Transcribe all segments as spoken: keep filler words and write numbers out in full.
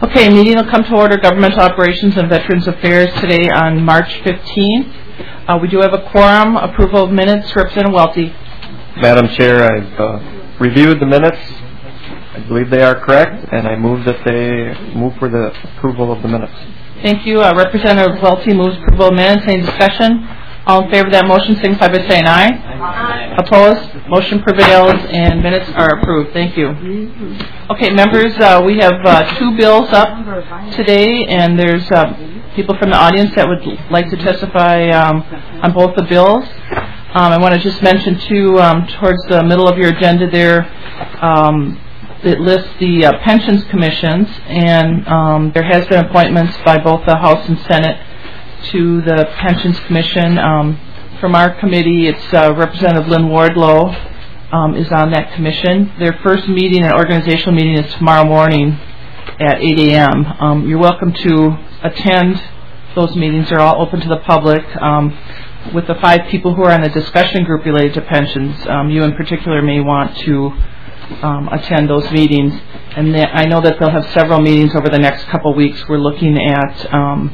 Okay, meeting will come to order. Governmental Operations and Veterans Affairs today on March fifteenth. Uh, we do have a quorum. Approval of minutes. Representative Welty. Madam Chair, I've uh, reviewed the minutes. I believe they are correct, and I move that they move for the approval of the minutes. Thank you. Uh, Representative Welty moves approval of minutes. Any discussion? All in favor of that motion, signify by saying aye. Aye. Opposed? Motion prevails, and minutes are approved. Thank you. Okay, members, uh, we have uh, two bills up today, and there's uh, people from the audience that would like to testify um, on both the bills. Um, I want to just mention, too, um, towards the middle of your agenda there, um, it lists the uh, pensions commissions, and um, there has been appointments by both the House and Senate to the Pensions Commission. Um, from our committee, it's uh, Representative Lynn Wardlow um, is on that commission. Their first meeting, an organizational meeting, is tomorrow morning at eight a.m. Um, you're welcome to attend those meetings. They're all open to the public. Um, with the five people who are on the discussion group related to pensions, um, you in particular may want to um, attend those meetings. And th- I know that they'll have several meetings over the next couple weeks. We're looking at um,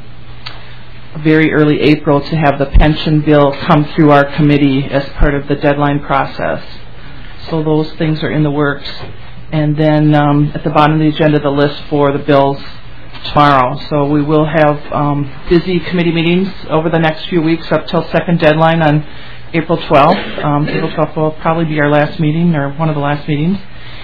very early April to have the pension bill come through our committee as part of the deadline process. So those things are in the works. And then um, at the bottom of the agenda, the list for the bills tomorrow. So we will have um, busy committee meetings over the next few weeks up till second deadline on April twelfth. Um, April twelfth will probably be our last meeting, or one of the last meetings.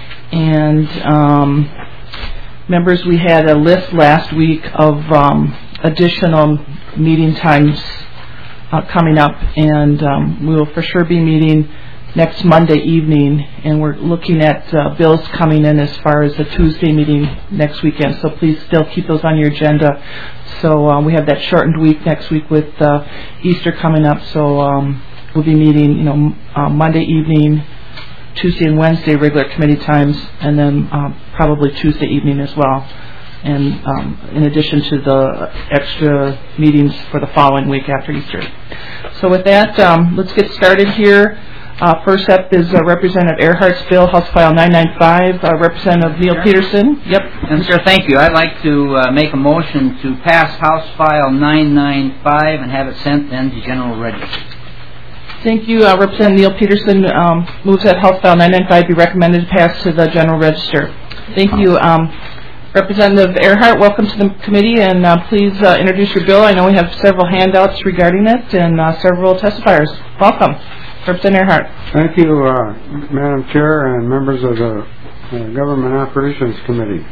And um, members, we had a list last week of um, additional meeting times uh, coming up, and um, we will for sure be meeting next Monday evening, and we're looking at uh, bills coming in as far as the Tuesday meeting next weekend, so please still keep those on your agenda. So uh, we have that shortened week next week with uh, Easter coming up, so um, we'll be meeting you know uh, Monday evening, Tuesday and Wednesday regular committee times, and then uh, probably Tuesday evening as well, and um, in addition to the extra meetings for the following week after Easter. So with that, um, let's get started here. Uh, first up is uh, Representative Earhart's bill, House File nine ninety-five. Uh, Representative Neil Peterson. Yep. And sir, thank you. I'd like to uh, make a motion to pass House File nine ninety-five and have it sent then to General Register. Thank you. Uh, Representative Neil Peterson um, moves that House File nine ninety-five be recommended to pass to the General Register. Thank you. Um, Representative Earhart, welcome to the committee, and uh, please uh, introduce your bill. I know we have several handouts regarding it and uh, several testifiers. Welcome. Representative Earhart. Thank you, uh, Madam Chair and members of the uh, Government Operations Committee.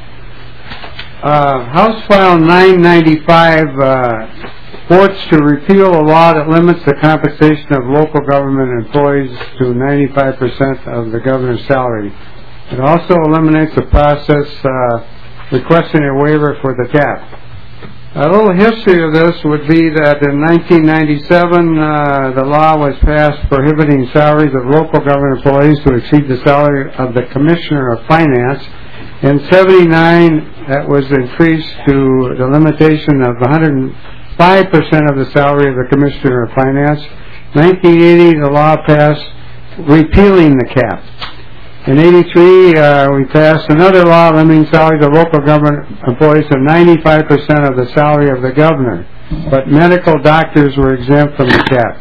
Uh, House File nine ninety-five uh, votes to repeal a law that limits the compensation of local government employees to ninety-five percent of the governor's salary. It also eliminates the process uh, requesting a waiver for the cap. A little history of this would be that in nineteen ninety-seven, uh, the law was passed prohibiting salaries of local government employees to exceed the salary of the Commissioner of Finance. In seventy-nine, that was increased to the limitation of one hundred five percent of the salary of the Commissioner of Finance. nineteen eighty, the law passed repealing the cap. In eighty-three, uh, we passed another law limiting salaries of local government employees to ninety-five percent of the salary of the governor, but medical doctors were exempt from the cap.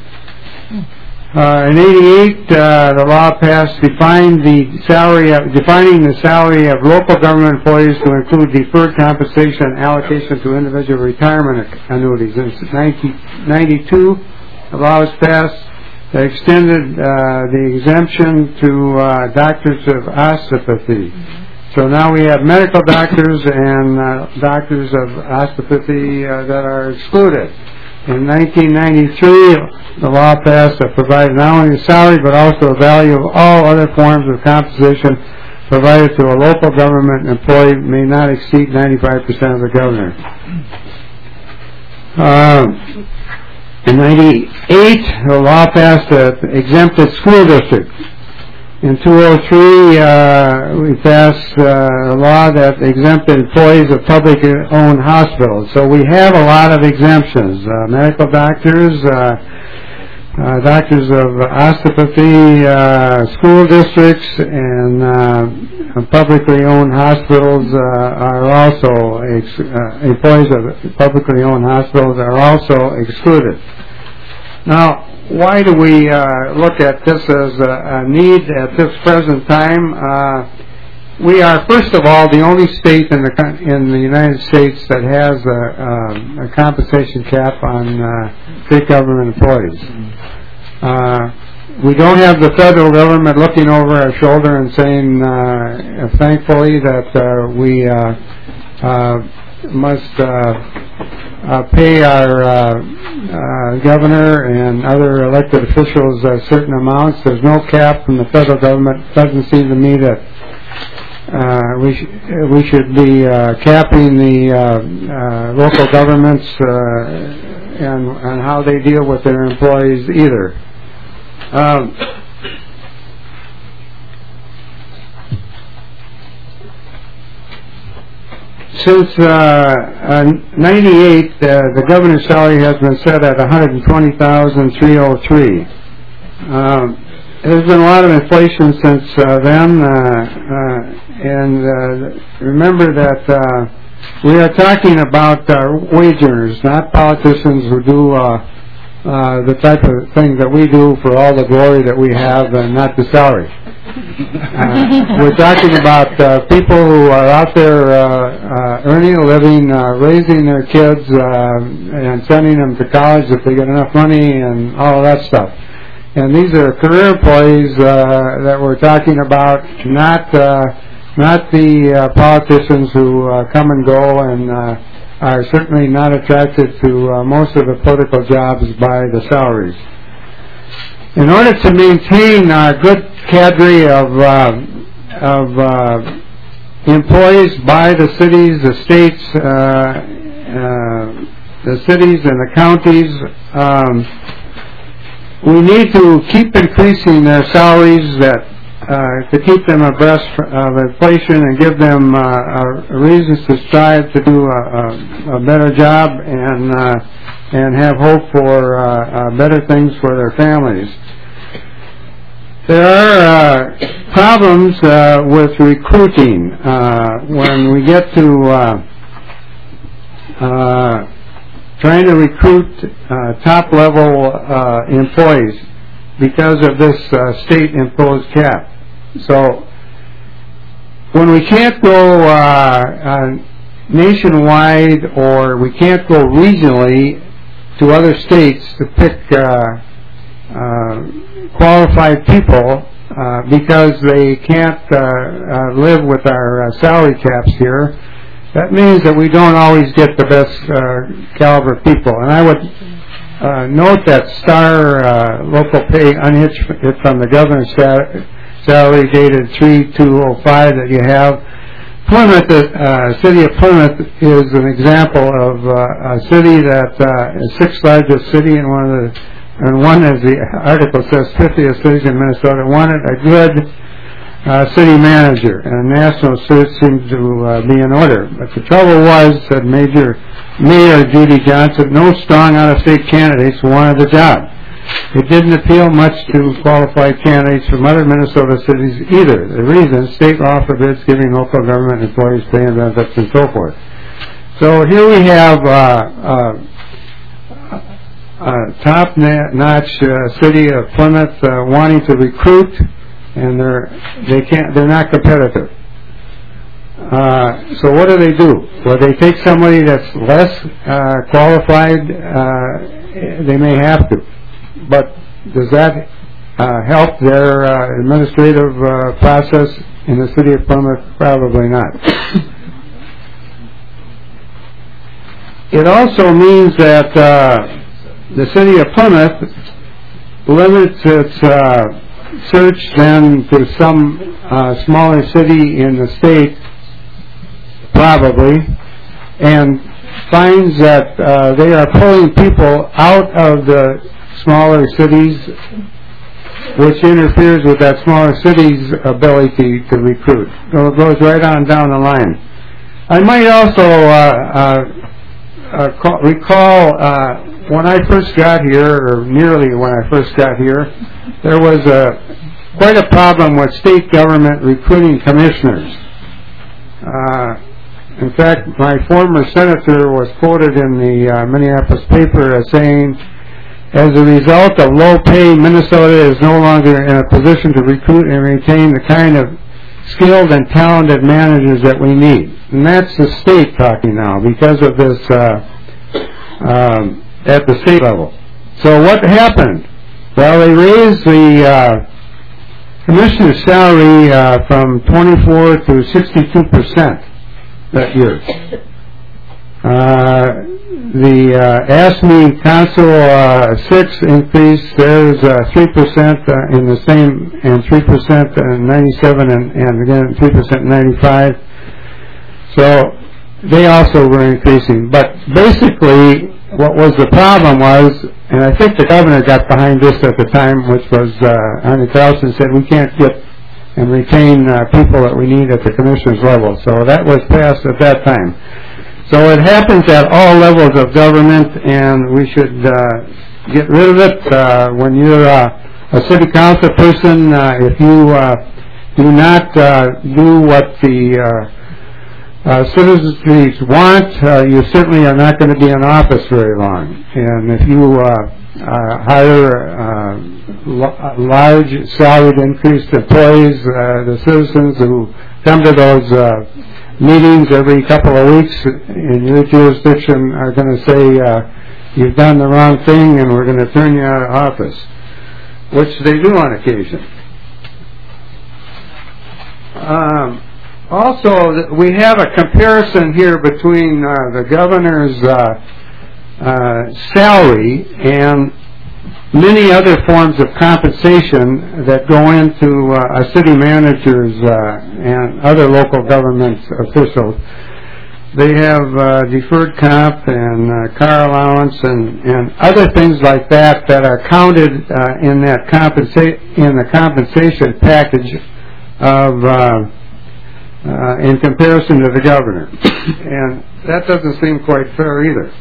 Uh, in eighty-eight, uh, the law passed defined the salary of, defining the salary of local government employees to include deferred compensation and allocation to individual retirement annuities. In nineteen ninety-two, the law was passed that extended uh, the exemption to uh, doctors of osteopathy. Mm-hmm. So now we have medical doctors and uh, doctors of osteopathy uh, that are excluded. In nineteen ninety-three, the law passed that provided not only the salary but also the value of all other forms of compensation provided to a local government employee may not exceed ninety-five percent of the governor. Um, In ninety-eight, the law passed an exempted school district. In two thousand three, uh, we passed uh, a law that exempted employees of public-owned hospitals. So we have a lot of exemptions. Uh, medical doctors, uh, uh, doctors of osteopathy, uh, school districts, and uh, publicly owned hospitals uh, are also ex- uh, employees of publicly owned hospitals are also excluded. Now, why do we uh, look at this as a, a need at this present time? Uh, we are, first of all, the only state in the in the United States that has a, a, a compensation cap on uh, state government employees. Uh, we don't have the federal government looking over our shoulder and saying, uh, thankfully, that uh, we uh, uh, must uh, uh, pay our uh, uh, governor and other elected officials uh, certain amounts. There's no cap from the federal government. It doesn't seem to me that uh, we sh- we should be uh, capping the uh, uh, local governments uh, and and how they deal with their employees either. Um, Since uh, uh, ninety-eight, uh, the governor's salary has been set at one hundred twenty thousand three hundred three. Um, there's been a lot of inflation since uh, then, uh, uh, and uh, remember that uh, we are talking about uh, wage earners, not politicians who do uh, uh, the type of thing that we do for all the glory that we have and not the salary. Uh, we're talking about uh, people who are out there uh, uh, earning a living, uh, raising their kids, uh, and sending them to college if they get enough money and all of that stuff. And these are career employees uh, that we're talking about, not uh, not the uh, politicians who uh, come and go and uh, are certainly not attracted to uh, most of the political jobs by the salaries. In order to maintain a good cadre of uh, of uh, employees by the cities, the states, uh, uh, the cities and the counties, um, we need to keep increasing their salaries that uh, to keep them abreast of inflation and give them uh, uh, reasons to strive to do a, a, a better job and uh, and have hope for uh, uh, better things for their families. There are uh, problems uh, with recruiting uh, when we get to uh, uh, trying to recruit uh, top-level uh, employees because of this uh, state-imposed cap. So when we can't go uh, uh, nationwide or we can't go regionally to other states to pick uh, uh, qualified people uh, because they can't uh, uh, live with our uh, salary caps here, that means that we don't always get the best uh, caliber people. And I would uh, note that star uh, local pay unhitched from the governor's salary dated three two oh five that you have. Plymouth, the uh, city of Plymouth, is an example of uh, a city that uh, is sixth largest city in one of the, and one, as the article says, fiftieth cities in Minnesota, wanted a good uh, city manager, and national search seemed to uh, be in order. But the trouble was, said Major Mayor Judy Johnson, no strong out-of-state candidates wanted the job. It didn't appeal much to qualified candidates from other Minnesota cities either. The reason, state law forbids giving local government employees pay and benefits and so forth. So here we have uh, uh, a top-notch uh, city of Plymouth uh, wanting to recruit, and they're they can't they're not competitive. Uh, so what do they do? Well, they take somebody that's less uh, qualified. Uh, they may have to. But does that uh, help their uh, administrative uh, process in the city of Plymouth? Probably not. It also means that uh, the city of Plymouth limits its uh, search then to some uh, smaller city in the state, probably, and finds that uh, they are pulling people out of the smaller cities, which interferes with that smaller city's ability to recruit. So it goes right on down the line. I might also uh, uh, uh, call, recall uh, when I first got here, or nearly when I first got here, there was a quite a problem with state government recruiting commissioners. Uh, in fact, my former senator was quoted in the uh, Minneapolis paper as saying, as a result of low pay, Minnesota is no longer in a position to recruit and retain the kind of skilled and talented managers that we need. And that's the state talking now because of this uh, um, at the state level. So what happened? Well, they raised the uh, commissioner's salary uh, from twenty-four to sixty-two percent that year. Uh, the uh, ASME Council uh, six increase, there's uh, three percent uh, in the same, and three percent in ninety-seven, and, and again three percent in ninety-five. So they also were increasing. But basically, what was the problem was, and I think the governor got behind this at the time, which was uh, Arne Carlson said we can't get and retain uh, people that we need at the commissioner's level. So that was passed at that time. So it happens at all levels of government, and we should uh, get rid of it. Uh, when you're uh, a city council person, uh, if you uh, do not uh, do what the uh, uh, citizens want, uh, you certainly are not going to be in office very long. And if you uh, uh, hire uh, l- large salaried increased employees, uh, the citizens who come to those uh, meetings every couple of weeks in your jurisdiction are going to say uh, you've done the wrong thing and we're going to turn you out of office, which they do on occasion. Um, also, we have a comparison here between uh, the governor's uh, uh, salary and many other forms of compensation that go into uh, a city manager's uh, and other local government officials. They have uh, deferred comp and uh, car allowance and, and other things like that that are counted uh, in that compensa- in the compensation package of uh, uh, in comparison to the governor, and that doesn't seem quite fair either.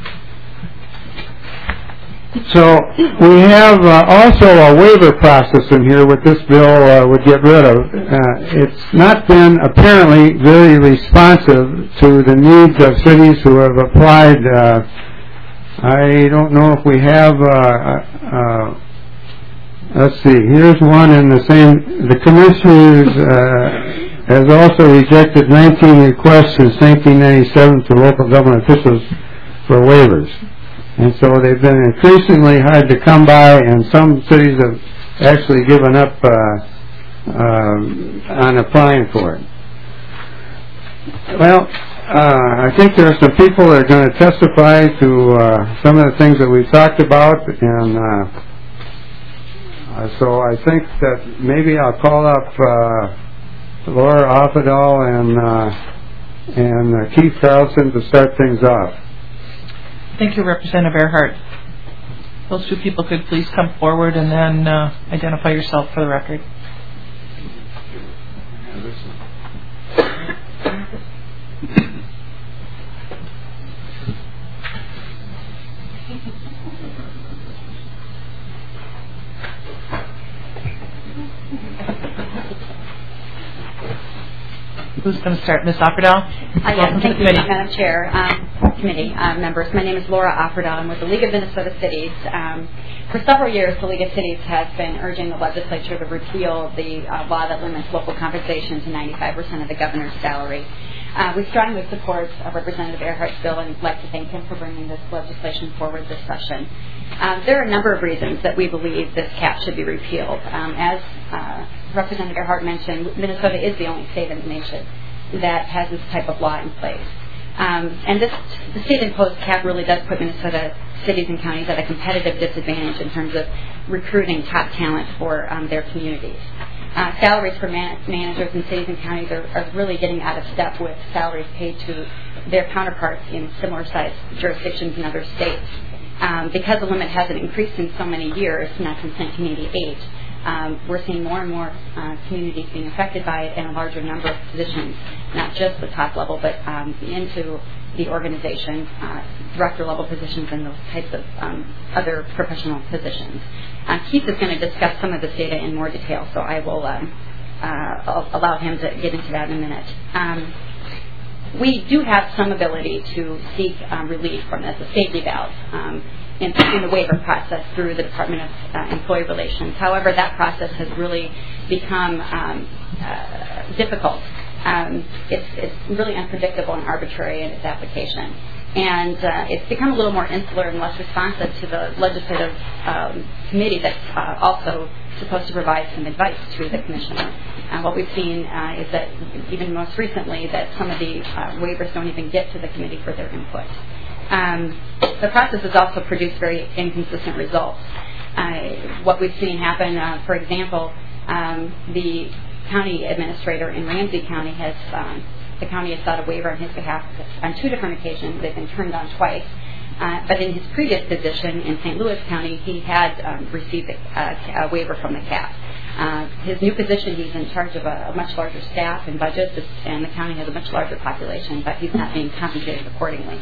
So we have uh, also a waiver process in here what this bill uh, would get rid of. Uh, it's not been apparently very responsive to the needs of cities who have applied. Uh, I don't know if we have, uh, uh, let's see, here's one in the same, the Commissioners uh, has also rejected nineteen requests since nineteen ninety-seven to local government officials for waivers. And so they've been increasingly hard to come by, and some cities have actually given up uh, uh, on applying for it. Well, uh, I think there are some people that are going to testify to uh, some of the things that we've talked about, and uh, uh, so I think that maybe I'll call up uh, Laura Offedal and, uh, and uh, Keith Carlson to start things off. Thank you, Representative Earhart. Those two people could please come forward and then uh, identify yourself for the record. Who's going to start? Miz Offerdal? Uh, yes, thank you, Madam Chair, um, committee uh, members. My name is Laura Offerdal. I'm with the League of Minnesota Cities. Um, for several years, the League of Cities has been urging the legislature to repeal the uh, law that limits local compensation to ninety-five percent of the governor's salary. Uh, we strongly support uh, Representative Earhart's bill and would like to thank him for bringing this legislation forward this session. Um, there are a number of reasons that we believe this cap should be repealed. Um, as uh, Representative Earhart mentioned, Minnesota is the only state in the nation that has this type of law in place. Um, and this the state-imposed cap really does put Minnesota cities and counties at a competitive disadvantage in terms of recruiting top talent for um, their communities. Uh, salaries for man- managers in cities and counties are, are really getting out of step with salaries paid to their counterparts in similar-sized jurisdictions in other states. Um, because the limit hasn't increased in so many years, not since nineteen eighty-eight, um, we're seeing more and more uh, communities being affected by it and a larger number of positions, not just the top level, but um, into the organization, uh, director-level positions, and those types of um, other professional positions. Uh, Keith is going to discuss some of this data in more detail, so I will um, uh, allow him to get into that in a minute. Um, we do have some ability to seek um, relief from this, a safety valve, um, in, in the waiver process through the Department of uh, Employee Relations. However, that process has really become um, uh, difficult. Um, it's, it's really unpredictable and arbitrary in its application. And uh, it's become a little more insular and less responsive to the legislative um, committee that's uh, also supposed to provide some advice to the commissioner. Uh, what we've seen uh, is that even most recently that some of the uh, waivers don't even get to the committee for their input. Um, the process has also produced very inconsistent results. Uh, what we've seen happen, uh, for example, um, the county administrator in Ramsey County has, um, the county has sought a waiver on his behalf on two different occasions. They've been turned down twice. Uh, but in his previous position in Saint Louis County, he had um, received a, a, a waiver from the C A P. Uh, his new position, he's in charge of a, a much larger staff and budget, and the county has a much larger population, but he's not being compensated accordingly.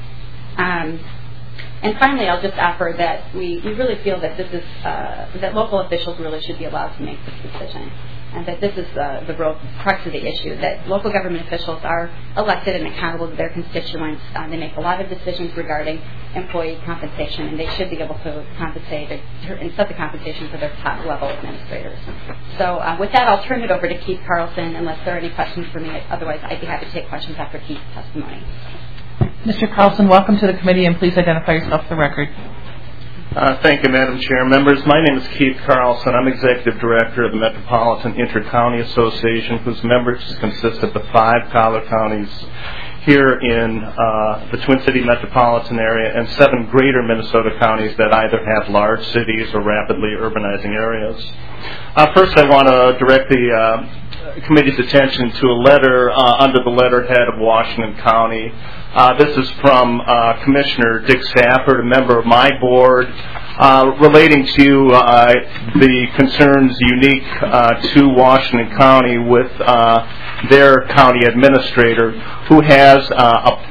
Um, and finally, I'll just offer that we, we really feel that this is uh, that local officials really should be allowed to make this decision, and that this is uh, the real crux of the issue. That local government officials are elected and accountable to their constituents. Uh, they make a lot of decisions regarding employee compensation, and they should be able to compensate and set the compensation for their top level administrators. So, uh, with that, I'll turn it over to Keith Carlson, unless there are any questions for me. Otherwise, I'd be happy to take questions after Keith's testimony. Mister Carlson, welcome to the committee, and please identify yourself for the record. Uh, thank you, Madam Chair. Members, my name is Keith Carlson. I'm Executive Director of the Metropolitan Inter-County Association, whose members consist of the five collar counties here in uh, the Twin City metropolitan area and seven greater Minnesota counties that either have large cities or rapidly urbanizing areas. Uh, first, I want to direct the uh, committee's attention to a letter uh, under the letterhead of Washington County. Uh, this is from uh, Commissioner Dick Stafford, a member of my board, uh, relating to uh, the concerns unique uh, to Washington County with uh, their county administrator, who has uh,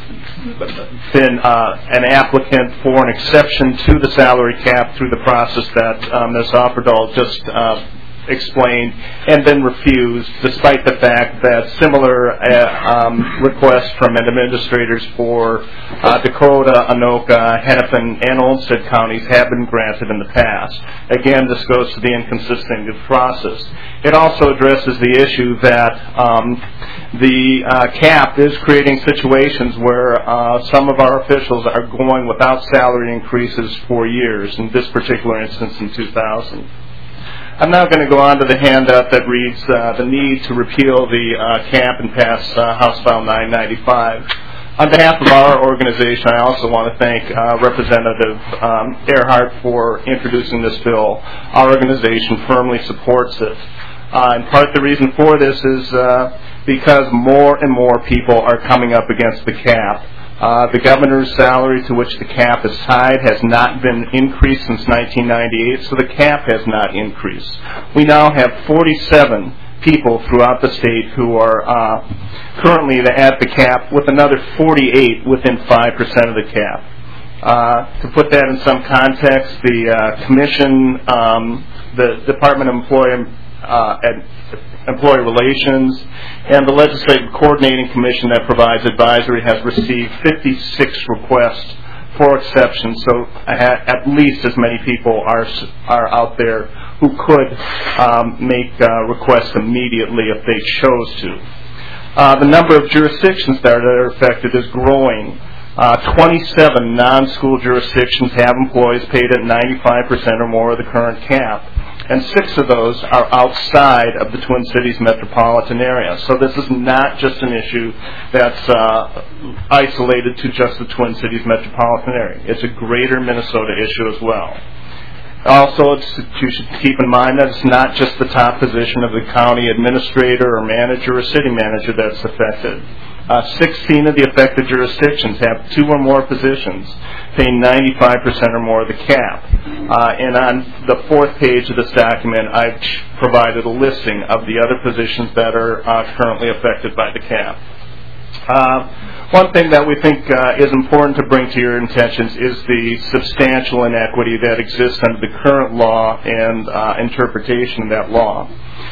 a, been uh, an applicant for an exception to the salary cap through the process that uh, Miz Offerdahl just uh, explained, and then refused, despite the fact that similar uh, um, requests from administrators for uh, Dakota, Anoka, Hennepin, and Olmsted counties have been granted in the past. Again, this goes to the inconsistency of the process. It also addresses the issue that um, the uh, cap is creating situations where uh, some of our officials are going without salary increases for years, in this particular instance in two thousand. I'm now going to go on to the handout that reads uh, the need to repeal the uh, cap and pass uh, House File nine ninety-five. On behalf of our organization, I also want to thank uh, Representative um, Earhart for introducing this bill. Our organization firmly supports it. Uh, in part, the reason for this is uh, because more and more people are coming up against the cap. Uh, the governor's salary to which the cap is tied has not been increased since nineteen ninety-eight, so the cap has not increased. We now have forty-seven people throughout the state who are uh, currently at the cap, with another forty-eight within five percent of the cap. Uh, to put that in some context, the uh, commission, um, the Department of Employee, uh, and Employee Relations, and the Legislative Coordinating Commission that provides advisory has received fifty-six requests for exceptions, so at least as many people are are out there who could um, make uh, requests immediately if they chose to. Uh, the number of jurisdictions that are affected is growing. Uh, twenty-seven non-school jurisdictions have employees paid at ninety-five percent or more of the current cap, and six of those are outside of the Twin Cities metropolitan area. So this is not just an issue that's uh, isolated to just the Twin Cities metropolitan area. It's a greater Minnesota issue as well. Also, it's, you should keep in mind that it's not just the top position of the county administrator or manager or city manager that's affected. Uh, sixteen of the affected jurisdictions have two or more positions paying ninety-five percent or more of the cap. Uh, and on the fourth page of this document, I've provided a listing of the other positions that are uh, currently affected by the cap. Uh, One thing that we think uh, is important to bring to your attention is the substantial inequity that exists under the current law and uh, interpretation of that law.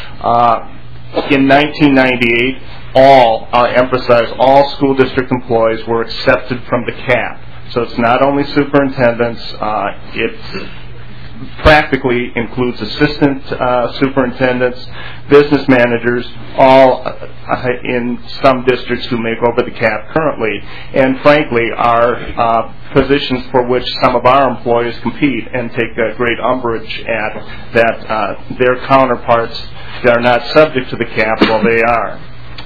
Uh, in nineteen ninety-eight, all, I emphasize, all school district employees were accepted from the cap. So it's not only superintendents, uh, it practically includes assistant uh, superintendents, business managers, all uh, in some districts who make over the cap currently, and frankly are uh, positions for which some of our employees compete and take a great umbrage at, that uh, their counterparts that are not subject to the cap, well, they are.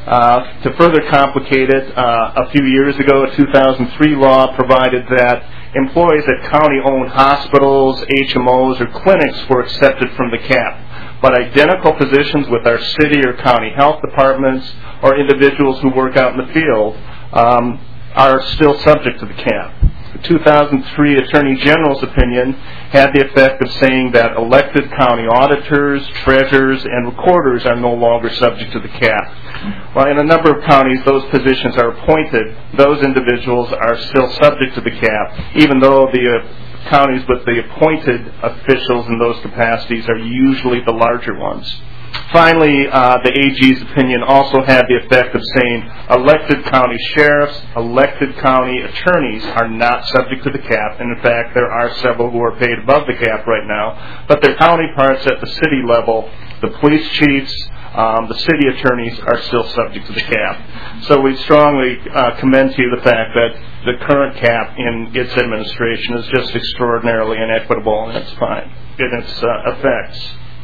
Uh, to further complicate it, uh, a few years ago, a two thousand three law provided that employees at county-owned hospitals, H M Os, or clinics were accepted from the cap, but identical positions with our city or county health departments or individuals who work out in the field um, are still subject to the cap. The two thousand three Attorney General's opinion had the effect of saying that elected county auditors, treasurers, and recorders are no longer subject to the cap. While in a number of counties those positions are appointed, those individuals are still subject to the cap, even though the uh, counties with the appointed officials in those capacities are usually the larger ones. Finally, uh, the A G's opinion also had the effect of saying elected county sheriffs, elected county attorneys are not subject to the cap, and in fact there are several who are paid above the cap right now, but their counterparts at the city level, the police chiefs, um, the city attorneys are still subject to the cap. So we strongly uh, commend to you the fact that the current cap in its administration is just extraordinarily inequitable in its, fine, in its uh, effects.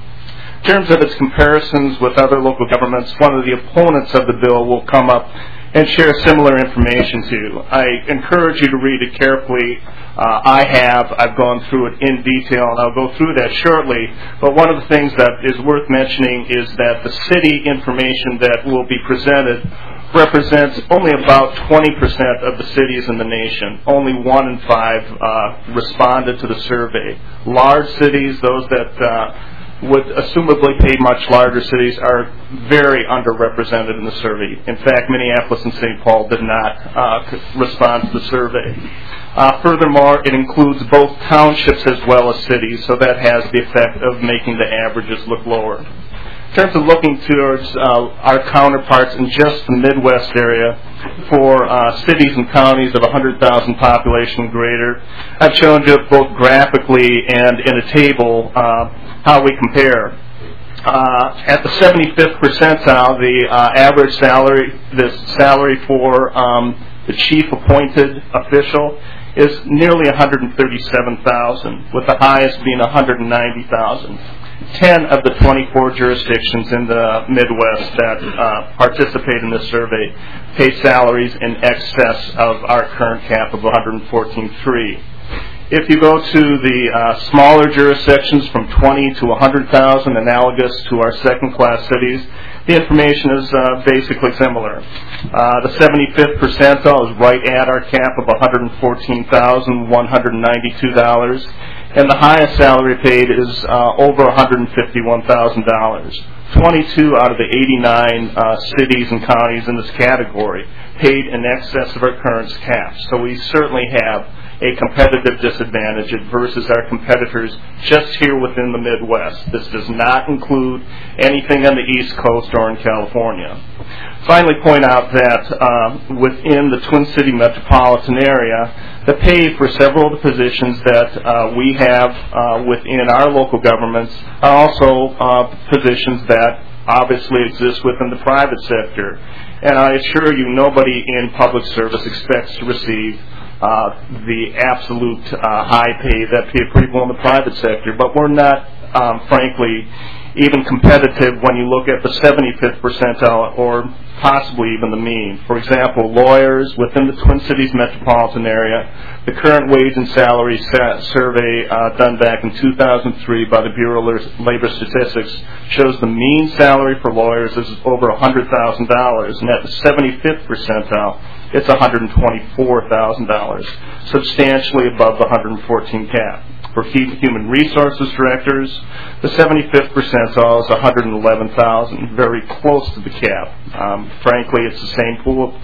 In terms of its comparisons with other local governments, one of the opponents of the bill will come up and share similar information to you. I encourage you to read it carefully. Uh, I have. I've gone through it in detail, and I'll go through that shortly. But one of the things that is worth mentioning is that the city information that will be presented represents only about twenty percent of the cities in the nation. Only one in five uh, responded to the survey. Large cities, those that uh, would assumably pay much larger cities, are very underrepresented in the survey. In fact, Minneapolis and Saint Paul did not uh, respond to the survey. Uh, furthermore, it includes both townships as well as cities, so that has the effect of making the averages look lower. In terms of looking towards uh, our counterparts in just the Midwest area, for uh, cities and counties of one hundred thousand population and greater, I've shown you both graphically and in a table uh, how we compare. Uh, at the seventy-fifth percentile, the uh, average salary, the salary for um, the chief appointed official is nearly one hundred thirty-seven thousand dollars, with the highest being one hundred ninety thousand dollars. Ten of the twenty-four jurisdictions in the Midwest that uh, participate in this survey pay salaries in excess of our current cap of one hundred fourteen thousand three hundred dollars. If you go to the uh, smaller jurisdictions from twenty to one hundred thousand, analogous to our second-class cities, the information is uh, basically similar. Uh, the seventy-fifth percentile is right at our cap of one hundred fourteen thousand one hundred ninety-two dollars, and the highest salary paid is uh, over one hundred fifty-one thousand dollars. twenty-two out of the eighty-nine uh, cities and counties in this category paid in excess of our current cap. So we certainly have a competitive disadvantage versus our competitors just here within the Midwest. This does not include anything on the East Coast or in California. Finally, point out that uh, within the Twin City metropolitan area, the pay for several of the positions that uh, we have uh, within our local governments are also uh, positions that obviously exist within the private sector. And I assure you, nobody in public service expects to receive Uh, the absolute uh, high pay that people in the private sector, but we're not, um, frankly, even competitive when you look at the seventy-fifth percentile or possibly even the mean. For example, lawyers within the Twin Cities metropolitan area, the current wage and salary survey uh, done back in two thousand three by the Bureau of Labor Statistics shows the mean salary for lawyers is over one hundred thousand dollars, and at the seventy-fifth percentile, it's one hundred twenty-four thousand dollars, substantially above the one hundred fourteen cap. For human resources directors, the seventy-fifth percentile is one hundred eleven thousand dollars, very close to the cap. Um, frankly, it's the same pool of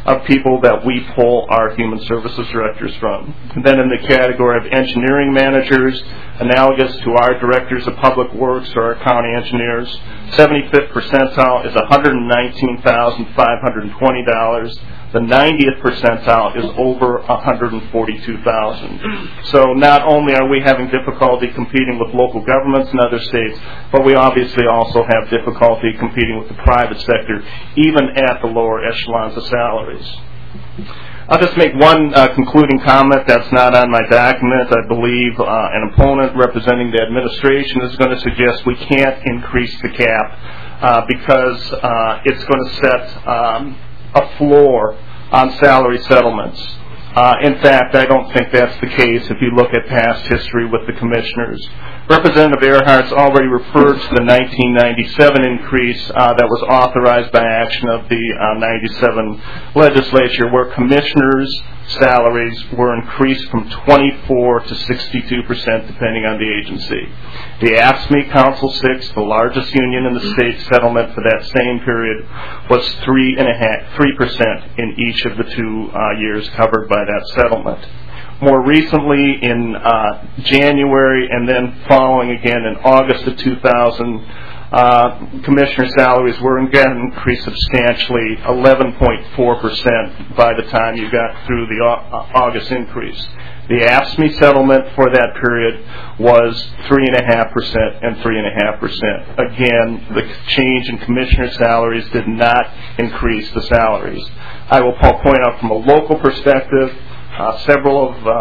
of people that we pull our human services directors from. And then in the category of engineering managers, analogous to our directors of public works or our county engineers, seventy-fifth percentile is one hundred nineteen thousand five hundred twenty dollars. The ninetieth percentile is over one hundred forty-two thousand dollars. So not only are we having difficulty competing with local governments in other states, but we obviously also have difficulty competing with the private sector, even at the lower echelons of salaries. I'll just make one uh, concluding comment that's not on my document. I believe uh, an opponent representing the administration is going to suggest we can't increase the cap uh, because uh, it's going to set um, a floor on salary settlements. Uh, in fact, I don't think that's the case if you look at past history with the commissioners. Representative Earhart's already referred to the nineteen ninety-seven increase uh, that was authorized by action of the uh, ninety-seven legislature, where commissioners' salaries were increased from twenty-four to sixty-two percent, depending on the agency. The A F S C M E Council six, the largest union in the state, settlement for that same period was three and a half, three percent in each of the two uh, years covered by that settlement. More recently, in uh, January and then following again in August of two thousand, uh, commissioner salaries were again increased substantially, eleven point four percent by the time you got through the uh, August increase. The A F S C M E settlement for that period was three point five percent and three point five percent. Again, the change in commissioner salaries did not increase the salaries. I will point out from a local perspective, Uh, several of uh,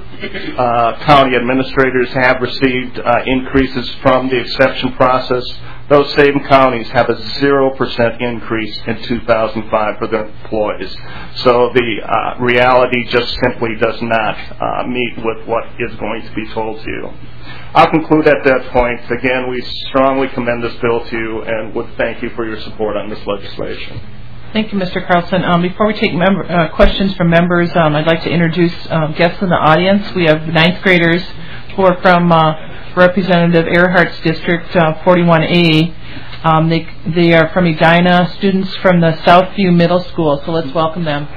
uh, county administrators have received uh, increases from the exception process. Those same counties have a zero percent increase in two thousand five for their employees. So the uh, reality just simply does not uh, meet with what is going to be told to you. I'll conclude at that point. Again, we strongly commend this bill to you and would thank you for your support on this legislation. Thank you, Mister Carlson. Um, before we take member, uh, questions from members, um, I'd like to introduce um, guests in the audience. We have ninth graders who are from uh, Representative Earhart's District uh, forty-one A. Um, they, they are from Edina, students from the Southview Middle School, so let's welcome them.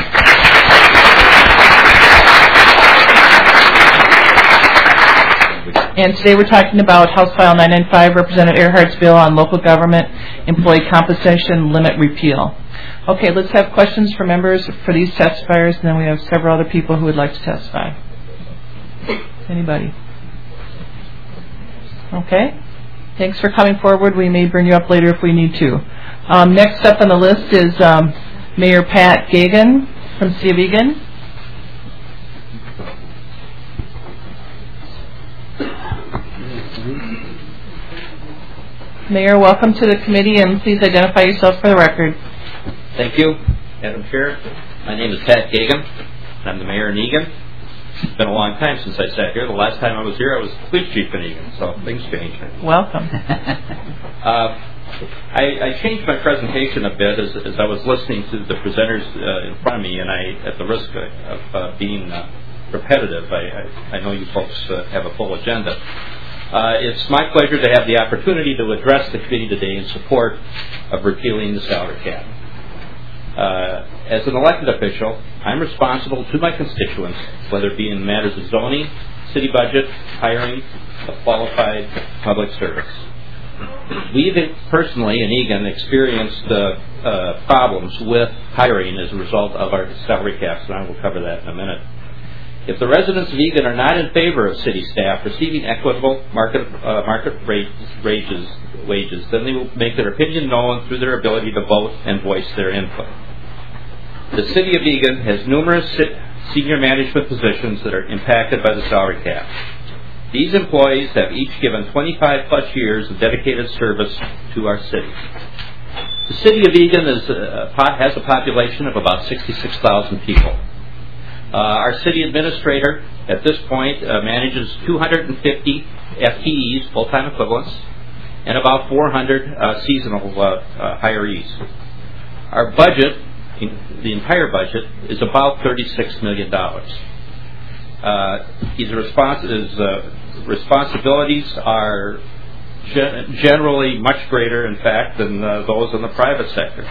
And today we're talking about House File nine ninety-five, Representative Earhart's bill on local government employee compensation limit repeal. Okay, let's have questions for members for these testifiers, and then we have several other people who would like to testify. Anybody? Okay. Thanks for coming forward. We may bring you up later if we need to. Um, next up on the list is um, Mayor Pat Gagan from City of Eagan. Mayor, welcome to the committee, and please identify yourself for the record. Thank you, Madam Chair. My name is Pat Gagan, and I'm the mayor in Eagan. It's been a long time since I sat here. The last time I was here, I was police chief in Eagan, so things change. Welcome. uh, I, I changed my presentation a bit as, as I was listening to the presenters uh, in front of me, and I, at the risk of uh, being uh, repetitive, I, I, I know you folks uh, have a full agenda. Uh, it's my pleasure to have the opportunity to address the committee today in support of repealing the salary cap. Uh, as an elected official, I'm responsible to my constituents, whether it be in matters of zoning, city budget, hiring, of qualified public service. We've personally in Eagan experienced uh, uh, problems with hiring as a result of our salary caps, and I will cover that in a minute. If the residents of Eagan are not in favor of city staff receiving equitable market uh, market rate wages, wages, then they will make their opinion known through their ability to vote and voice their input. The City of Eagan has numerous senior management positions that are impacted by the salary cap. These employees have each given twenty-five plus years of dedicated service to our city. The City of Eagan is, uh, has a population of about sixty-six thousand people. Uh, our city administrator at this point uh, manages two hundred fifty F T Es, full-time equivalents, and about four hundred uh, seasonal uh, uh, hirees. Our budget, the entire budget, is about thirty-six million dollars. Uh, his, respons- his uh, responsibilities are gen- generally much greater, in fact, than uh, those in the private sector.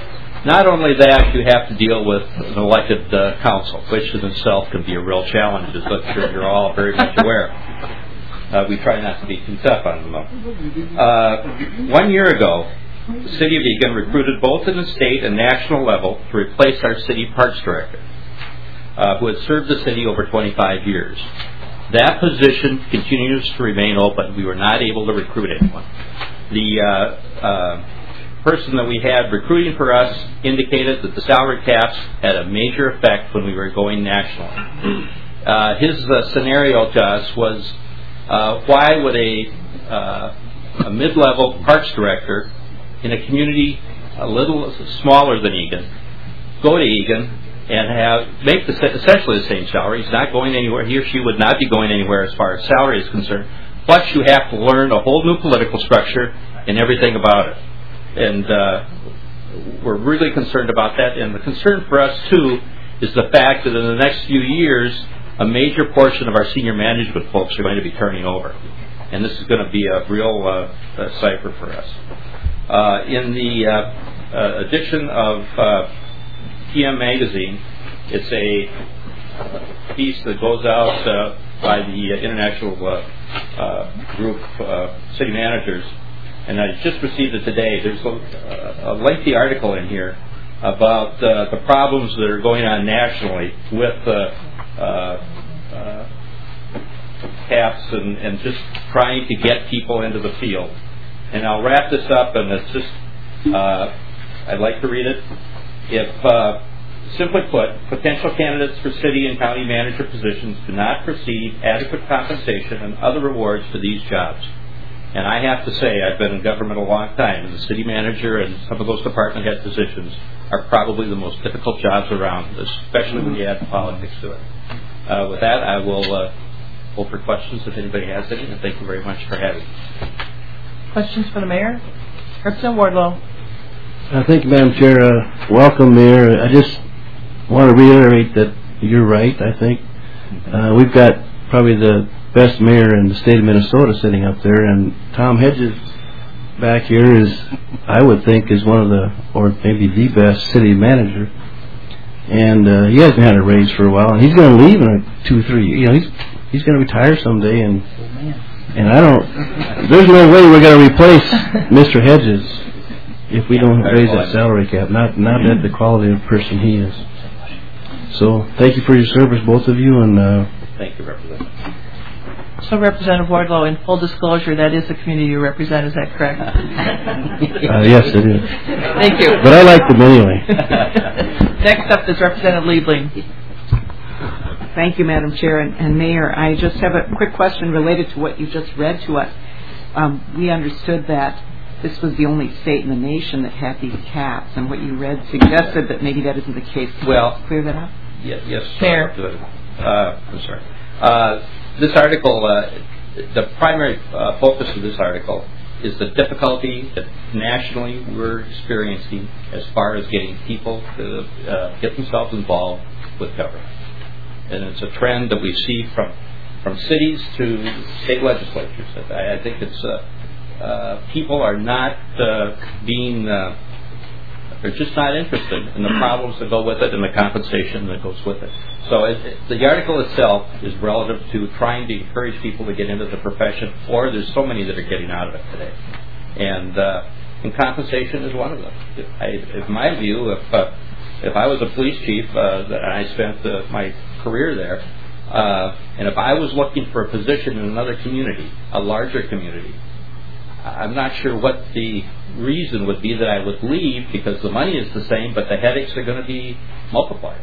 Not only that, you have to deal with an elected uh, council, which in itself can be a real challenge, as I'm sure you're all very much aware. Uh, we try not to be too tough on them, though. Uh, one year ago, the City of Eagan recruited both in the state and national level to replace our city parks director, uh, who had served the city over twenty-five years. That position continues to remain open. We were not able to recruit anyone. The uh, uh, person that we had recruiting for us indicated that the salary caps had a major effect when we were going national. Uh, his uh, scenario to us was, uh, why would a, uh, a mid-level parks director in a community a little smaller than Eagan go to Eagan and have make the, essentially the same salary? He's not going anywhere. He or she would not be going anywhere as far as salary is concerned. Plus, you have to learn a whole new political structure and everything about it. And uh, we're really concerned about that. And the concern for us, too, is the fact that in the next few years, a major portion of our senior management folks are going to be turning over. And this is going to be a real uh, uh, cipher for us. Uh, in the uh, uh, edition of uh, P M Magazine, it's a piece that goes out uh, by the uh, International uh, uh, Group uh, City Managers. And I just received it today. There's a, a lengthy article in here about uh, the problems that are going on nationally with uh, uh, uh, caps and, and just trying to get people into the field. And I'll wrap this up, and it's just, uh, I'd like to read it. If, uh, simply put, potential candidates for city and county manager positions do not receive adequate compensation and other rewards for these jobs. And I have to say, I've been in government a long time, and the city manager and some of those department head positions are probably the most difficult jobs around, especially when you add politics to it. Uh, with that, I will uh, hold for questions if anybody has any, and thank you very much for having me. Questions for the mayor? Representative Wardlow. Uh, thank you, Madam Chair. Uh, welcome, Mayor. I just want to reiterate that you're right, I think. Uh, we've got probably the best mayor in the state of Minnesota sitting up there, and Tom Hedges back here is, I would think, is one of the, or maybe the best city manager. And uh, he hasn't had a raise for a while, and he's going to leave in a two, three, you know, he's he's going to retire someday, and and I don't, there's no way we're going to replace Mister Hedges if we don't raise that salary cap, not not at the quality of person he is. So thank you for your service, both of you, and uh, thank you, Representative. So, Representative Wardlow, in full disclosure, that is the community you represent. Is that correct? uh, yes, it is. Thank you. But I like them anyway. Next up is Representative Liebling. Thank you, Madam Chair and, and Mayor. I just have a quick question related to what you just read to us. Um, we understood that this was the only state in the nation that had these caps, and what you read suggested that maybe that isn't the case. Can well, you clear that up? Yes, yes, Mayor. Uh, I'm sorry. Uh, this article, uh, the primary uh, focus of this article is the difficulty that nationally we're experiencing as far as getting people to uh, get themselves involved with government. And it's a trend that we see from from cities to state legislatures. I, I think it's uh, uh, people are not uh, being uh, they're just not interested in the problems that go with it and the compensation that goes with it. So it, it, the article itself is relative to trying to encourage people to get into the profession, or there's so many that are getting out of it today. And, uh, and compensation is one of them. If I, in my view, if uh, if I was a police chief uh, and I spent uh, my career there, uh, and if I was looking for a position in another community, a larger community, I'm not sure what the reason would be that I would leave, because the money is the same, but the headaches are going to be multiplied.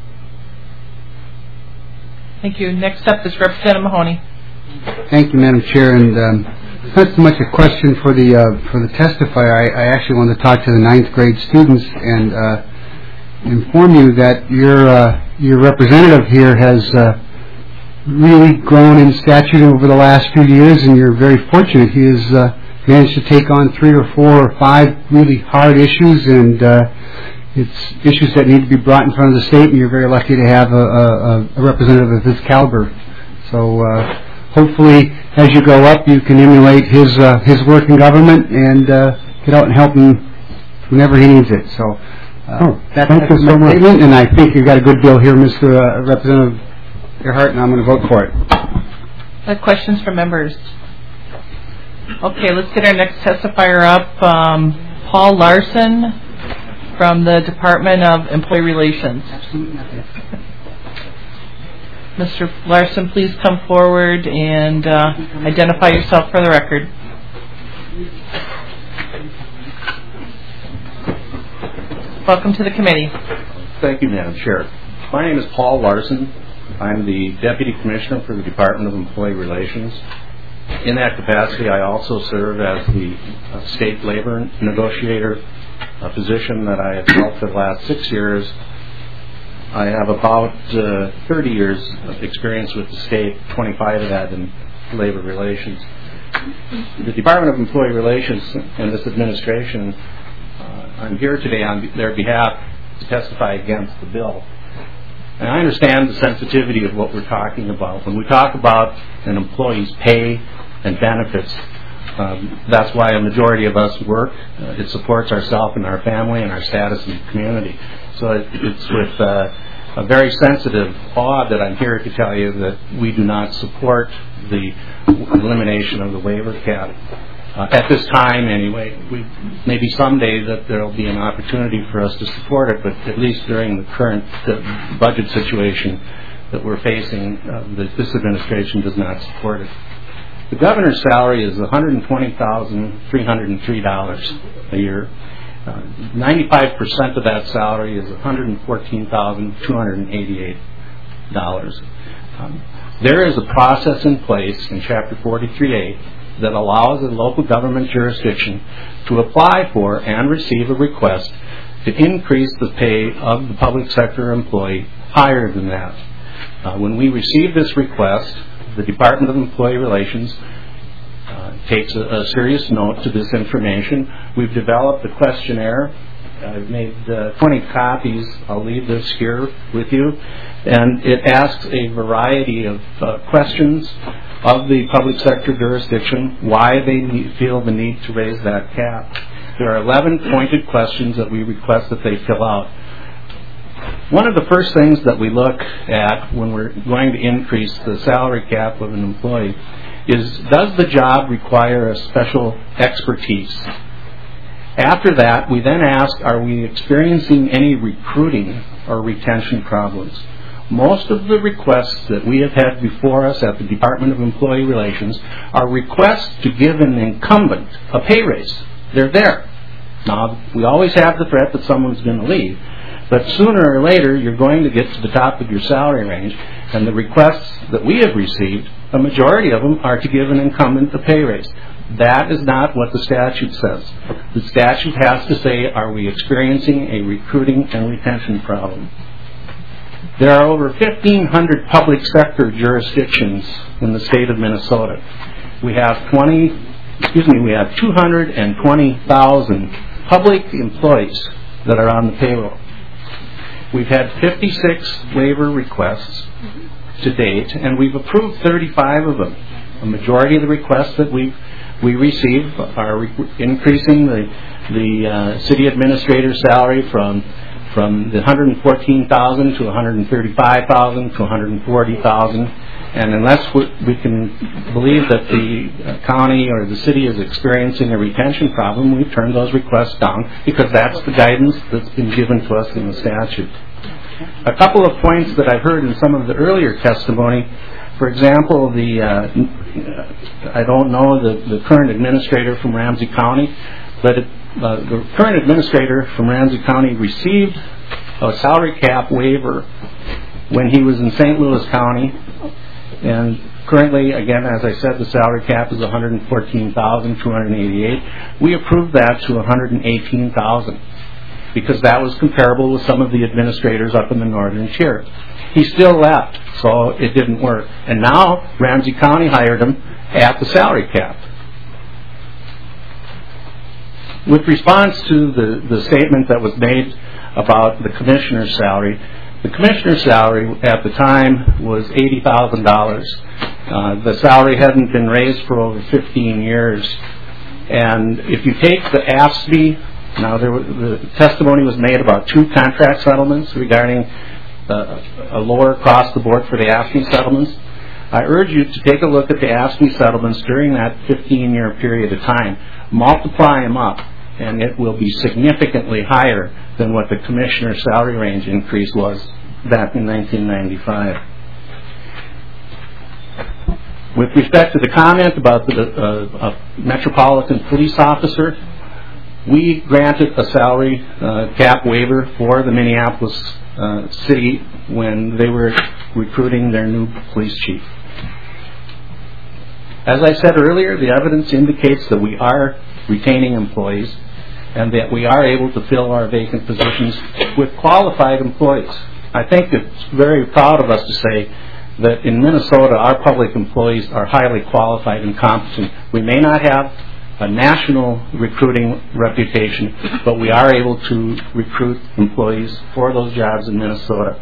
Thank you. Next up is Representative Mahoney. Thank you, Madam Chair. And um, it's not so much a question for the uh, for the testifier. I, I actually want to talk to the ninth grade students and uh, inform you that your uh, your representative here has uh, really grown in stature over the last few years, and you're very fortunate. He has uh, managed to take on three or four or five really hard issues, and uh, it's issues that need to be brought in front of the state, and you're very lucky to have a, a, a representative of his caliber. So uh, hopefully, as you go up, you can emulate his uh, his work in government and uh, get out and help him whenever he needs it. So Uh, Oh, that- thank that's you so my much. statement. And I think you got a good bill here, Mister uh, Representative Earhart, and I'm going to vote for it. Uh, questions from members? Okay, let's get our next testifier up. Um, Paul Larson from the Department of Employee Relations. Absolutely nothing. Mister Larson, please come forward and uh, identify yourself for the record. Welcome to the committee. Thank you, Madam Chair. My name is Paul Larson. I'm the Deputy Commissioner for the Department of Employee Relations. In that capacity, I also serve as the uh, State Labor Negotiator, a position that I have held for the last six years. I have about uh, thirty years of experience with the state, twenty-five of that in labor relations. The Department of Employee Relations and this administration, uh, I'm here today on their behalf to testify against the bill. And I understand the sensitivity of what we're talking about. When we talk about an employee's pay and benefits, um, that's why a majority of us work. Uh, it supports ourselves and our family and our status in the community. So it, it's with uh, a very sensitive awe that I'm here to tell you that we do not support the elimination of the waiver cap. Uh, at this time, anyway, we, maybe someday that there will be an opportunity for us to support it, but at least during the current uh, budget situation that we're facing, uh, the, this administration does not support it. The governor's salary is one hundred twenty thousand three hundred three dollars a year. Uh, ninety-five percent of that salary is one hundred fourteen thousand two hundred eighty-eight dollars. Um, there is a process in place in Chapter forty-three A that allows a local government jurisdiction to apply for and receive a request to increase the pay of the public sector employee higher than that. Uh, when we receive this request, the Department of Employee Relations uh, takes a, a serious note to this information. We've developed a questionnaire. I've made uh, twenty copies. I'll leave this here with you. And it asks a variety of uh, questions of the public sector jurisdiction, why they need, feel the need to raise that cap. There are eleven pointed questions that we request that they fill out. One of the first things that we look at when we're going to increase the salary cap of an employee is, does the job require a special expertise? After that, we then ask, are we experiencing any recruiting or retention problems? Most of the requests that we have had before us at the Department of Employee Relations are requests to give an incumbent a pay raise. They're there. Now, we always have the threat that someone's going to leave, but sooner or later you're going to get to the top of your salary range, and the requests that we have received, a majority of them are to give an incumbent a pay raise. That is not what the statute says. The statute has to say, are we experiencing a recruiting and retention problem? There are over fifteen hundred public sector jurisdictions in the state of Minnesota. We have twenty, excuse me, we have two hundred twenty thousand public employees that are on the payroll. We've had fifty-six waiver requests to date, and we've approved thirty-five of them. A majority of the requests that we we receive are re- increasing the the uh, city administrator's salary from from the one hundred fourteen thousand to one hundred thirty-five thousand to one hundred forty thousand, and unless we, we can believe that the uh, county or the city is experiencing a retention problem, we turn those requests down because that's the guidance that's been given to us in the statute. A couple of points that I've heard in some of the earlier testimony, for example, the uh, I don't know the, the current administrator from Ramsey County, but it, uh, the current administrator from Ramsey County received a salary cap waiver when he was in Saint Louis County, and currently, again, as I said, the salary cap is one hundred fourteen thousand two hundred eighty-eight. We approved that to one hundred eighteen thousand because that was comparable with some of the administrators up in the northern tier. He still left, so it didn't work. And now Ramsey County hired him at the salary cap. With response to the, the statement that was made about the commissioner's salary, the commissioner's salary at the time was eighty thousand dollars. Uh, the salary hadn't been raised for over fifteen years. And if you take the A F S C M E Now, there was, the testimony was made about two contract settlements regarding uh, a lower across the board for the AFSCME settlements. I urge you to take a look at the AFSCME settlements during that fifteen-year period of time. Multiply them up, and it will be significantly higher than what the commissioner's salary range increase was back in nineteen ninety-five. With respect to the comment about the uh, a metropolitan police officer, we granted a salary uh, cap waiver for the Minneapolis uh, city when they were recruiting their new police chief. As I said earlier, the evidence indicates that we are retaining employees and that we are able to fill our vacant positions with qualified employees. I think it's very proud of us to say that in Minnesota, our public employees are highly qualified and competent. We may not have a national recruiting reputation, but we are able to recruit employees for those jobs in Minnesota.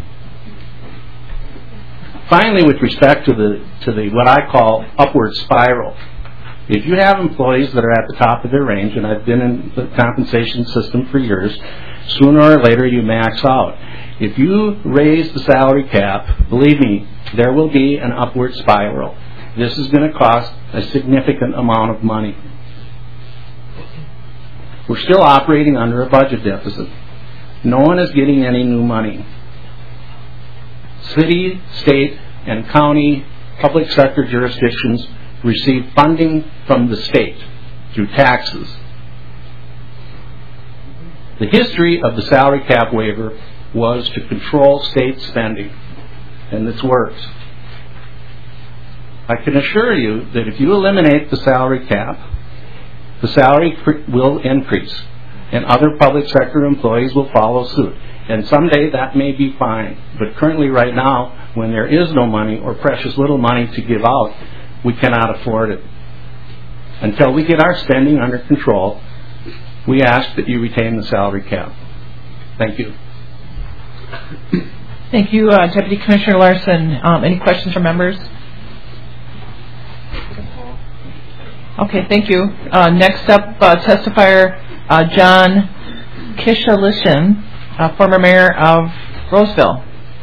Finally, with respect to the to the what I call upward spiral, if you have employees that are at the top of their range, and I've been in the compensation system for years, sooner or later you max out. If you raise the salary cap, believe me, there will be an upward spiral. This is going to cost a significant amount of money. We're still operating under a budget deficit. No one is getting any new money. City, state, and county public sector jurisdictions receive funding from the state through taxes. The history of the salary cap waiver was to control state spending, and it's worked. I can assure you that if you eliminate the salary cap, the salary will increase, and other public sector employees will follow suit. And someday that may be fine, but currently right now, when there is no money or precious little money to give out, we cannot afford it. Until we get our spending under control, we ask that you retain the salary cap. Thank you. Thank you, uh, Deputy Commissioner Larson. Um, any questions from members? Okay, thank you. Uh, next up, uh, testifier uh, John Kishalishin, uh, former mayor of Roseville.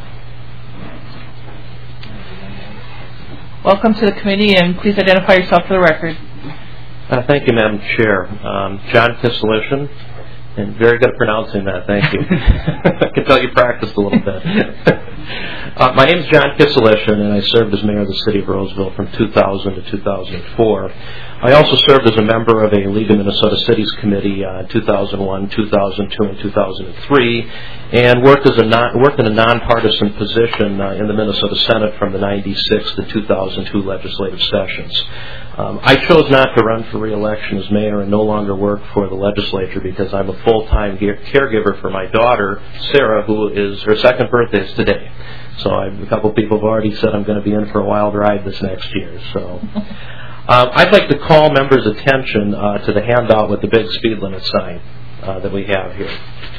Welcome to the committee, and please identify yourself for the record. Uh, thank you, Madam Chair. Um, John Kishalishin. And very good at pronouncing that, thank you. I can tell you practiced a little bit. uh, my name is John Kishalishin, and I served as mayor of the city of Roseville from two thousand to two thousand four. I also served as a member of a League of Minnesota Cities committee uh, in two thousand one, two thousand two, and two thousand three, and worked as a non, worked in a nonpartisan position uh, in the Minnesota Senate from the ninety-six to two thousand two legislative sessions. Um, I chose not to run for re-election as mayor and no longer work for the legislature because I'm a full-time caregiver for my daughter, Sarah, who is, her second birthday is today. So I've, a couple of people have already said I'm going to be in for a wild ride this next year. So um, I'd like to call members' attention uh, to the handout with the big speed limit sign uh, that we have here.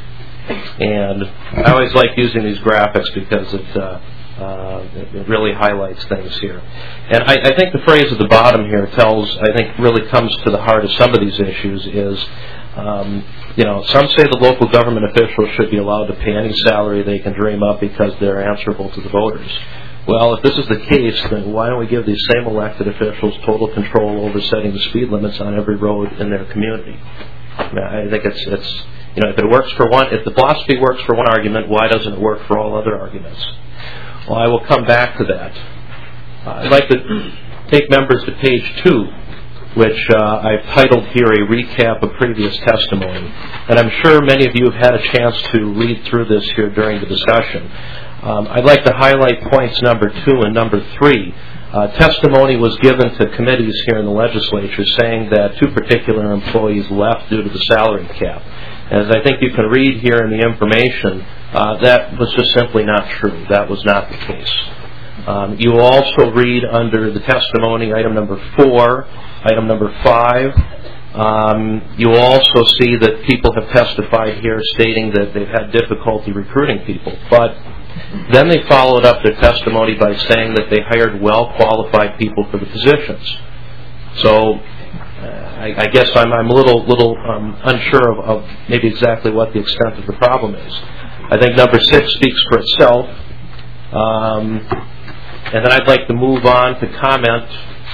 And I always like using these graphics because it, uh, uh, it really highlights things here. And I, I think the phrase at the bottom here tells, I think really comes to the heart of some of these issues is, um, you know, some say the local government officials should be allowed to pay any salary they can dream up because they're answerable to the voters. Well, if this is the case, then why don't we give these same elected officials total control over setting the speed limits on every road in their community? I think it's, it's you know, if it works for one, if the philosophy works for one argument, why doesn't it work for all other arguments? Well, I will come back to that. Uh, I'd like to take members to page two, which uh, I've titled here a recap of previous testimony. And I'm sure many of you have had a chance to read through this here during the discussion. Um, I'd like to highlight points number two and number three. Uh, testimony was given to committees here in the legislature saying that two particular employees left due to the salary cap. As I think you can read here in the information, uh, that was just simply not true. That was not the case. Um, you will also read under the testimony item number four, item number five. Um, you will also see that people have testified here stating that they've had difficulty recruiting people. But then they followed up their testimony by saying that they hired well-qualified people for the positions. So uh, I, I guess I'm, I'm a little, little um, unsure of, of maybe exactly what the extent of the problem is. I think number six speaks for itself. Um, and then I'd like to move on to comment.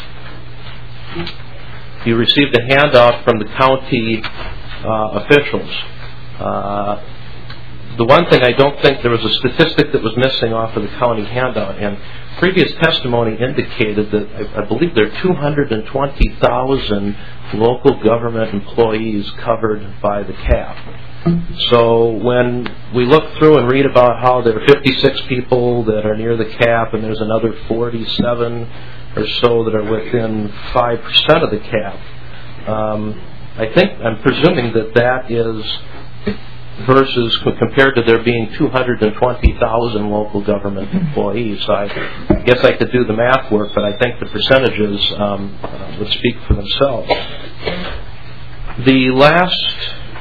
You received a handout from the county uh, officials. Uh, the one thing I don't think there was a statistic that was missing off of the county handout, and previous testimony indicated that I, I believe there are two hundred twenty thousand local government employees covered by the cap. So when we look through and read about how there are fifty-six people that are near the cap and there's another forty-seven or so that are within five percent of the cap, um, I think, I'm presuming that that is versus compared to there being two hundred twenty thousand local government employees. So I guess I could do the math work, but I think the percentages um, uh, would speak for themselves. The last,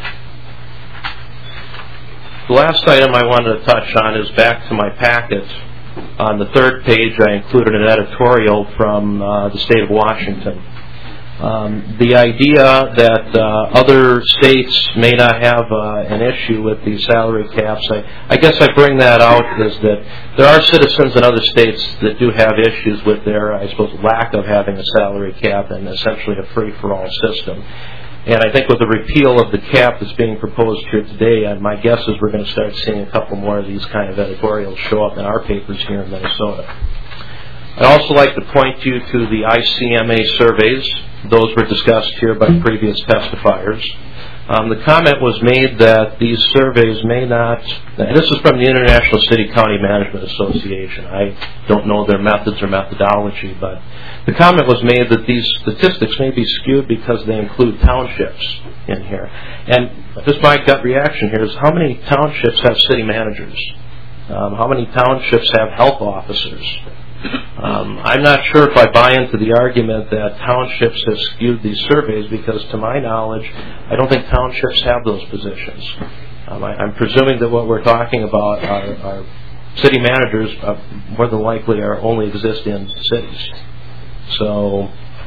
the last item I wanted to touch on is back to my packet. On the third page, I included an editorial from uh, the state of Washington. Um, the idea that uh, other states may not have uh, an issue with the salary caps, I, I guess I bring that out is that there are citizens in other states that do have issues with their, I suppose, lack of having a salary cap and essentially a free-for-all system. And I think with the repeal of the cap that's being proposed here today, uh, my guess is we're going to start seeing a couple more of these kind of editorials show up in our papers here in Minnesota. I'd also like to point you to the I C M A surveys. Those were discussed here by previous testifiers. Um, the comment was made that these surveys may not, and this is from the International City County Management Association. I don't know their methods or methodology, but the comment was made that these statistics may be skewed because they include townships in here. And just my gut reaction here is how many townships have city managers? Um, how many townships have health officers? Um, I'm not sure if I buy into the argument that townships have skewed these surveys because, to my knowledge, I don't think townships have those positions. Um, I, I'm presuming that what we're talking about are, are city managers, uh, more than likely, are only exist in cities. So,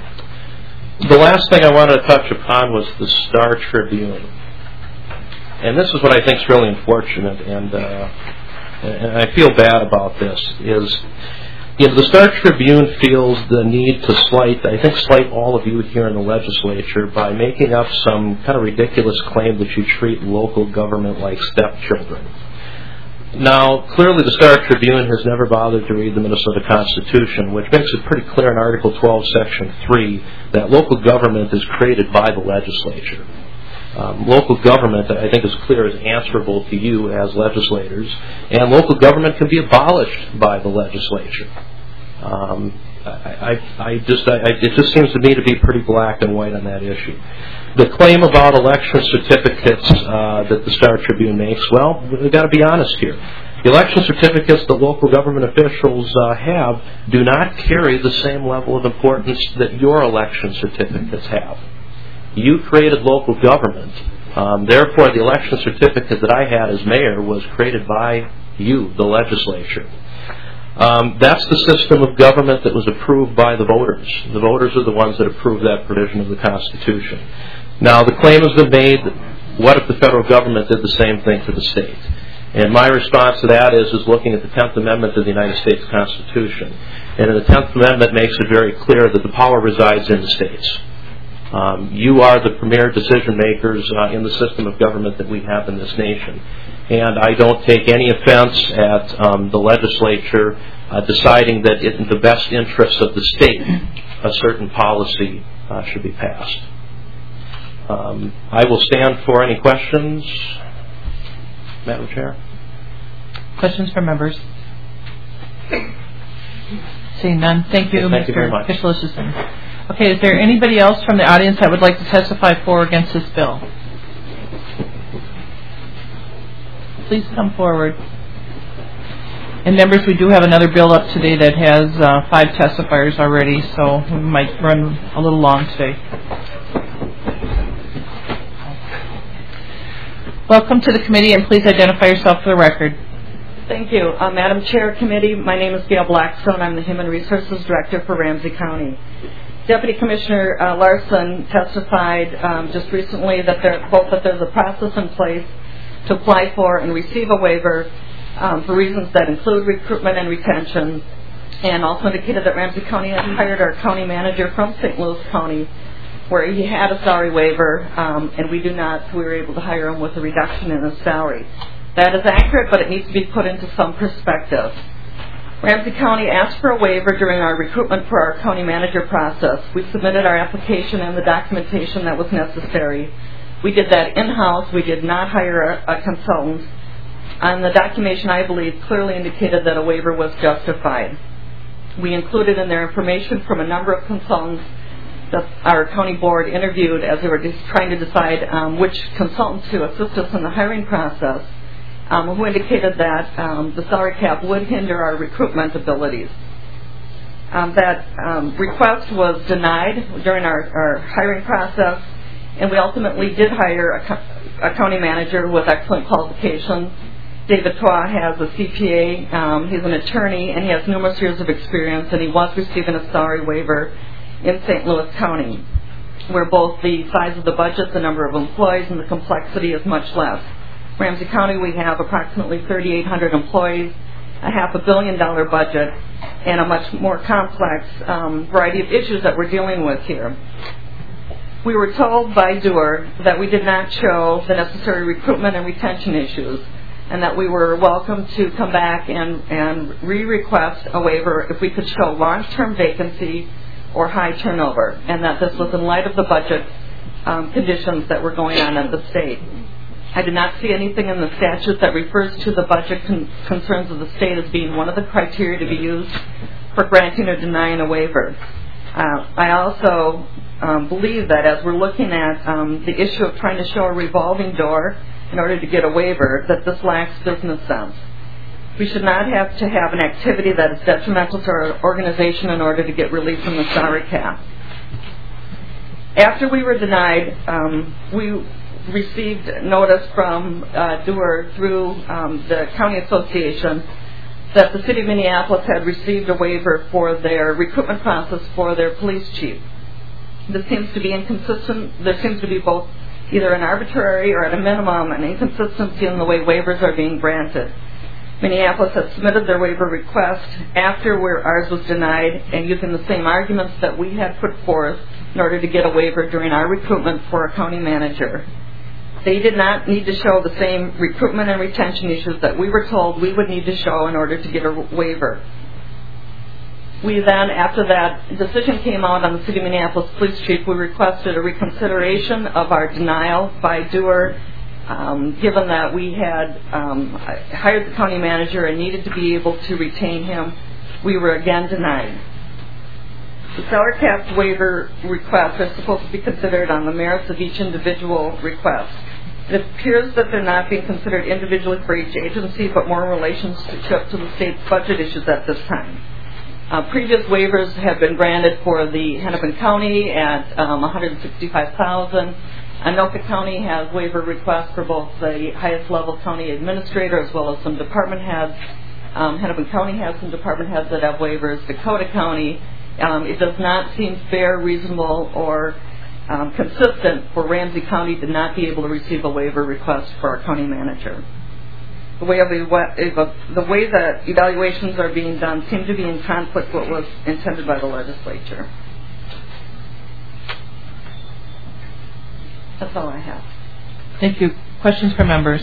the last thing I wanted to touch upon was the Star Tribune, and this is what I think is really unfortunate, and uh, and I feel bad about this is. You know, the Star Tribune feels the need to slight, I think slight all of you here in the legislature by making up some kind of ridiculous claim that you treat local government like stepchildren. Now, clearly the Star Tribune has never bothered to read the Minnesota Constitution, which makes it pretty clear in Article twelve, Section three, that local government is created by the legislature. Um, local government, I think, is clear, is answerable to you as legislators, and local government can be abolished by the legislature. Um, I, I, I just, I, it just seems to me to be pretty black and white on that issue. The claim about election certificates uh, that the Star Tribune makes, well, we've got to be honest here. The election certificates that local government officials uh, have do not carry the same level of importance that your election certificates have. You created local government. Um, therefore, the election certificate that I had as mayor was created by you, the legislature. Um, that's the system of government that was approved by the voters. The voters are the ones that approved that provision of the Constitution. Now, the claim has been made, what if the federal government did the same thing to the state? And my response to that is, is looking at the tenth Amendment to the United States Constitution. And the tenth Amendment makes it very clear that the power resides in the states. Um, you are the premier decision makers uh, in the system of government that we have in this nation. And I don't take any offense at um, the legislature uh, deciding that in the best interests of the state, a certain policy uh, should be passed. Um, I will stand for any questions. Madam Chair. Questions from members? Seeing none. Thank you, Okay, thank Mister you very much. Kishlosis. Okay, is there anybody else from the audience that would like to testify for or against this bill? Please come forward. And members, we do have another bill up today that has uh, five testifiers already, so we might run a little long today. Welcome to the committee, and please identify yourself for the record. Thank you. Uh, Madam Chair, Committee, my name is Gail Blackstone. I'm the Human Resources Director for Ramsey County. Deputy Commissioner uh, Larson testified um, just recently that there, both that there's a process in place to apply for and receive a waiver um, for reasons that include recruitment and retention, and also indicated that Ramsey County had hired our county manager from Saint Louis County, where he had a salary waiver, um, and we do not, we were able to hire him with a reduction in his salary. That is accurate, but it needs to be put into some perspective. Ramsey County asked for a waiver during our recruitment for our county manager process. We submitted our application and the documentation that was necessary. We did that in-house. We did not hire a, a consultant. And the documentation, I believe, clearly indicated that a waiver was justified. We included in their information from a number of consultants that our county board interviewed as they were just trying to decide um, which consultants to assist us in the hiring process, um, who indicated that um, the salary cap would hinder our recruitment abilities. Um, that um, request was denied during our, our hiring process, and we ultimately did hire a, co- a county manager with excellent qualifications. David Twa has a C P A, um, he's an attorney, and he has numerous years of experience, and he was receiving a salary waiver in Saint Louis County, where both the size of the budget, the number of employees, and the complexity is much less. Ramsey County, we have approximately thirty-eight hundred employees, a half a billion dollar budget, and a much more complex um, variety of issues that we're dealing with here. We were told by Doer that we did not show the necessary recruitment and retention issues, and that we were welcome to come back and, and re-request a waiver if we could show long-term vacancy or high turnover, and that this was in light of the budget um, conditions that were going on at the state. I did not see anything in the statute that refers to the budget con- concerns of the state as being one of the criteria to be used for granting or denying a waiver. Uh, I also um, believe that as we're looking at um, the issue of trying to show a revolving door in order to get a waiver, that this lacks business sense. We should not have to have an activity that is detrimental to our organization in order to get relief from the salary cap. After we were denied, um, we received notice from uh, Doer through um, the County Association that the City of Minneapolis had received a waiver for their recruitment process for their police chief. This seems to be inconsistent. There seems to be both either an arbitrary or at a minimum an inconsistency in the way waivers are being granted. Minneapolis had submitted their waiver request after where ours was denied, and using the same arguments that we had put forth in order to get a waiver during our recruitment for a county manager. They did not need to show the same recruitment and retention issues that we were told we would need to show in order to get a waiver. We then, after that decision came out on the City of Minneapolis Police Chief, we requested a reconsideration of our denial by Doer, um, given that we had um, hired the county manager and needed to be able to retain him. We were again denied. The salary cap waiver requests are supposed to be considered on the merits of each individual request. It appears that they're not being considered individually for each agency, but more in relationship to the state's budget issues at this time. Uh, previous waivers have been granted for the Hennepin County at um, one hundred sixty-five thousand dollars. Anoka County has waiver requests for both the highest level county administrator as well as some department heads. Um, Hennepin County has some department heads that have waivers. Dakota County, um, it does not seem fair, reasonable, or um, consistent for Ramsey County to not be able to receive a waiver request for our county manager. The way, of the, the way that evaluations are being done seem to be in conflict with what was intended by the legislature. That's all I have. Thank you. Questions from members?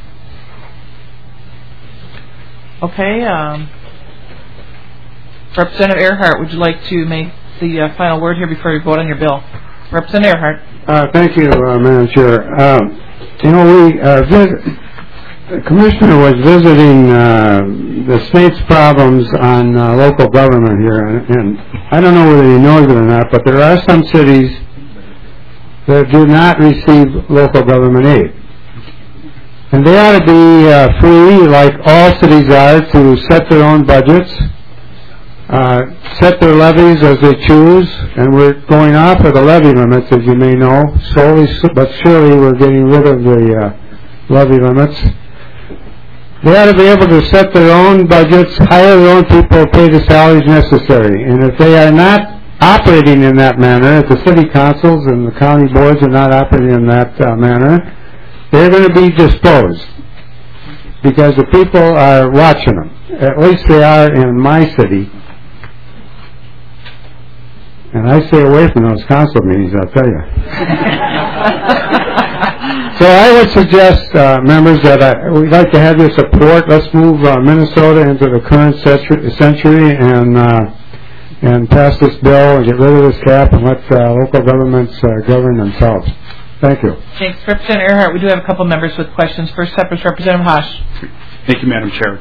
Okay. Um, Representative Earhart, would you like to make the uh, final word here before we vote on your bill? Representative Earhart. Uh, thank you, uh, Madam Chair. Um, you know, we uh, vis- the Commissioner was visiting uh, the state's problems on uh, local government here, and, and I don't know whether he knows it or not, but there are some cities that do not receive local government aid. And they ought to be uh, free, like all cities are, to set their own budgets, uh, set their levies as they choose, and we're going off of the levy limits, as you may know. Slowly but surely we're getting rid of the uh, levy limits. They ought to be able to set their own budgets, hire their own people, pay the salaries necessary. And if they are not operating in that manner, if the city councils and the county boards are not operating in that uh, manner, they're going to be disposed because the people are watching them. At least they are in my city. And I stay away from those council meetings, I'll tell you. So I would suggest, uh, members, that I, we'd like to have your support. Let's move uh, Minnesota into the current century and uh, and pass this bill and get rid of this cap and let uh, local governments uh, govern themselves. Thank you. Thanks. Representative Earhart, we do have a couple members with questions. First up is Representative Haas. Thank you, Madam Chair.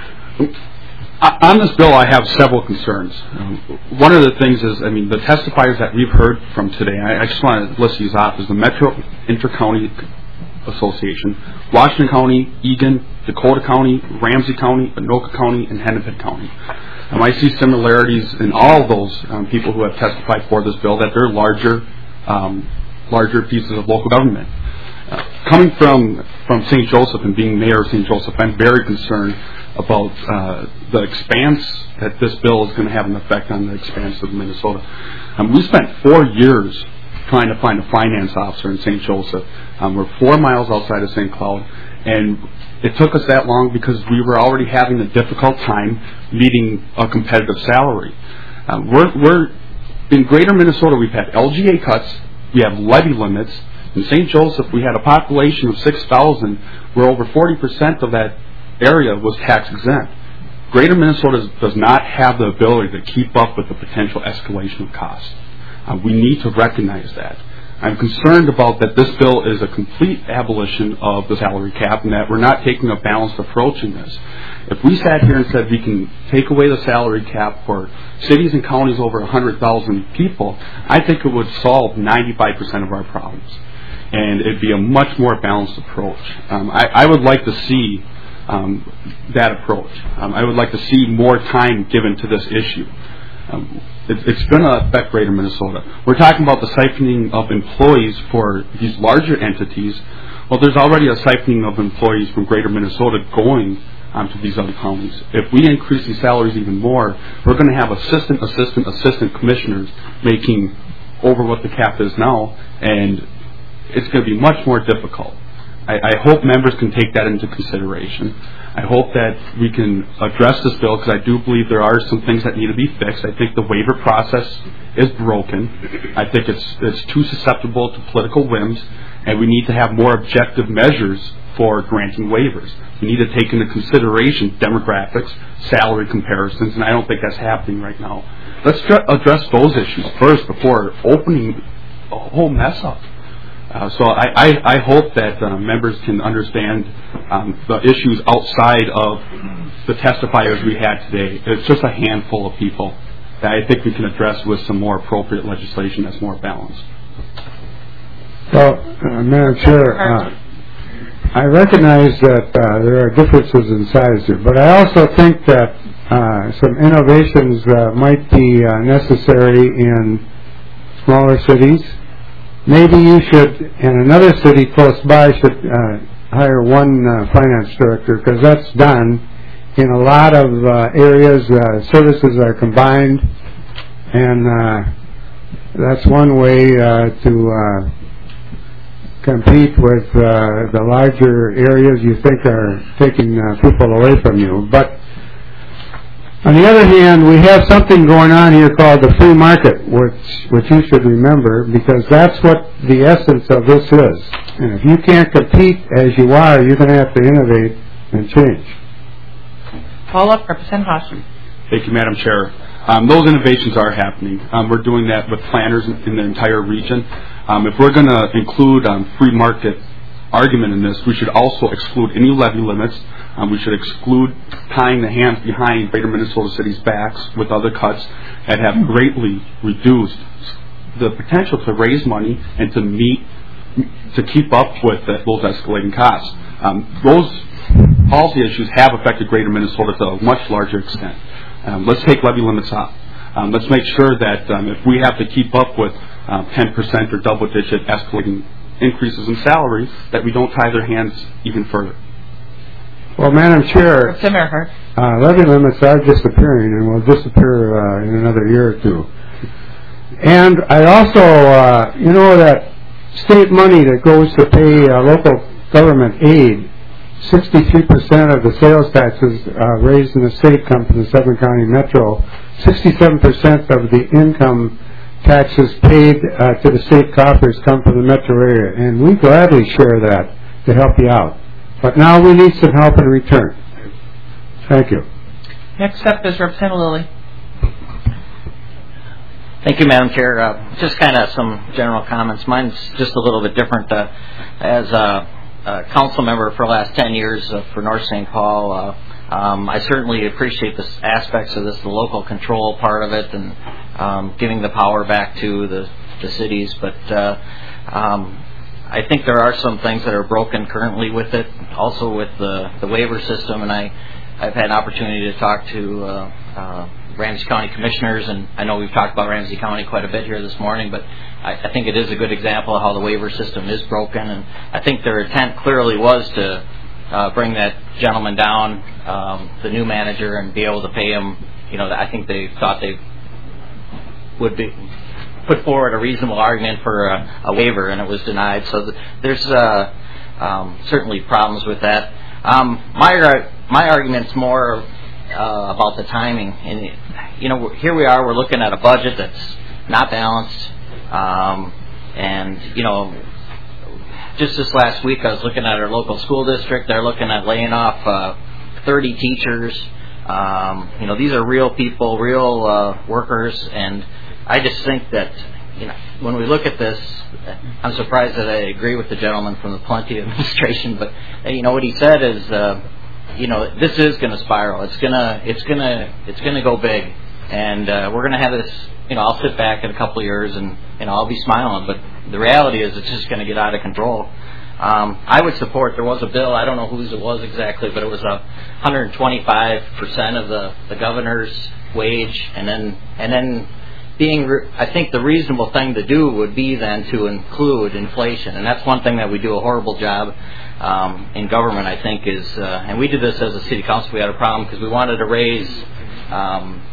On this bill, I have several concerns. Um, one of the things is, I mean, the testifiers that we've heard from today, I, I just want to list these off, is the Metro Intercounty Association, Washington County, Egan, Dakota County, Ramsey County, Anoka County, and Hennepin County. Um, I see similarities in all of those um, people who have testified for this bill, that they're larger, um, larger pieces of local government. Uh, coming from, from Saint Joseph and being mayor of Saint Joseph, I'm very concerned about uh, the expanse that this bill is going to have an effect on the expanse of Minnesota. Um, we spent four years trying to find a finance officer in Saint Joseph. Um, we're four miles outside of Saint Cloud, and it took us that long because we were already having a difficult time meeting a competitive salary. Um, we're, we're in Greater Minnesota. We've had L G A cuts. We have levy limits. In Saint Joseph, we had a population of six thousand, where over forty percent of that area was tax exempt. Greater Minnesota does not have the ability to keep up with the potential escalation of costs. Uh, we need to recognize that. I'm concerned about that this bill is a complete abolition of the salary cap and that we're not taking a balanced approach in this. If we sat here and said we can take away the salary cap for cities and counties over one hundred thousand people, I think it would solve ninety-five percent of our problems. And it'd be a much more balanced approach. Um, I, I would like to see Um, that approach. Um, I would like to see more time given to this issue. Um, it, it's going to affect Greater Minnesota. We're talking about the siphoning of employees for these larger entities. Well, there's already a siphoning of employees from Greater Minnesota going um, to these other counties. If we increase these salaries even more, we're going to have assistant, assistant, assistant commissioners making over what the cap is now, and it's going to be much more difficult. I, I hope members can take that into consideration. I hope that we can address this bill because I do believe there are some things that need to be fixed. I think the waiver process is broken. I think it's it's too susceptible to political whims, and we need to have more objective measures for granting waivers. We need to take into consideration demographics, salary comparisons, and I don't think that's happening right now. Let's dr- address those issues first before opening a whole mess up. Uh, so I, I, I hope that uh, members can understand um, the issues outside of the testifiers we had today. It's just a handful of people that I think we can address with some more appropriate legislation that's more balanced. Well, uh, Madam Chair, uh, I recognize that uh, there are differences in size here, but I also think that uh, some innovations uh, might be uh, necessary in smaller cities. Maybe you should, in another city close by, should uh, hire one uh, finance director, because that's done in a lot of uh, areas. Uh, services are combined, and uh, that's one way uh, to uh, compete with uh, the larger areas you think are taking uh, people away from you. But on the other hand, we have something going on here called the free market, which which you should remember, because that's what the essence of this is. And if you can't compete as you are, you're going to have to innovate and change. Follow-up, Representative Haas. Thank you, Madam Chair. Um, those innovations are happening. Um, we're doing that with planners in, in the entire region. Um, if we're going to include um, free market argument in this, we should also exclude any levy limits. Um, we should exclude tying the hands behind Greater Minnesota City's backs with other cuts that have greatly reduced the potential to raise money and to meet, to keep up with the, those escalating costs. Um, those policy issues have affected Greater Minnesota to a much larger extent. Um, let's take levy limits off. Um, let's make sure that um, if we have to keep up with um, ten percent or double-digit escalating increases in salary, that we don't tie their hands even further. Well, Madam Chair, uh, levy limits are disappearing and will disappear uh, in another year or two. And I also, uh, you know, that state money that goes to pay uh, local government aid, sixty-three percent of the sales taxes uh, raised in the state come from the Suffolk County Metro. sixty-seven percent of the income taxes paid uh, to the state coffers come from the metro area, and we gladly share that to help you out. But now we need some help in return. Thank you. Next up is Representative Lilly. Thank you, Madam Chair. Uh, just kind of some general comments. Mine's just a little bit different. Uh, as a, a council member for the last ten years uh, for North Saint Paul, uh, um, I certainly appreciate the aspects of this, the local control part of it, and um, giving the power back to the, the cities. But uh, um, I think there are some things that are broken currently with it, also with the, the waiver system, and I, I've had an opportunity to talk to uh, uh, Ramsey County commissioners, and I know we've talked about Ramsey County quite a bit here this morning, but I, I think it is a good example of how the waiver system is broken, and I think their intent clearly was to uh, bring that gentleman down, um, the new manager, and be able to pay him. You know, I think they thought they would be put forward a reasonable argument for a, a waiver, and it was denied. So th- there's uh, um, certainly problems with that. Um, my my argument's more Uh, about the timing, and you know, here we are. We're looking at a budget that's not balanced, um, and you know, just this last week I was looking at our local school district. They're looking at laying off uh, thirty teachers. Um, you know, these are real people, real uh, workers, and I just think that you know, when we look at this, I'm surprised that I agree with the gentleman from the Plenty administration. But you know, what he said is. Uh, You know, this is going to spiral. It's gonna, it's gonna, it's gonna go big, and uh, we're going to have this. You know, I'll sit back in a couple of years, and you know, I'll be smiling. But the reality is, it's just going to get out of control. Um, I would support. There was a bill. I don't know whose it was exactly, but it was a one hundred twenty-five percent of the, the governor's wage, and then and then being. Re- I think the reasonable thing to do would be then to include inflation, and that's one thing that we do a horrible job. Um, in government, I think, is, uh, and we did this as a city council. We had a problem because we wanted to raise um,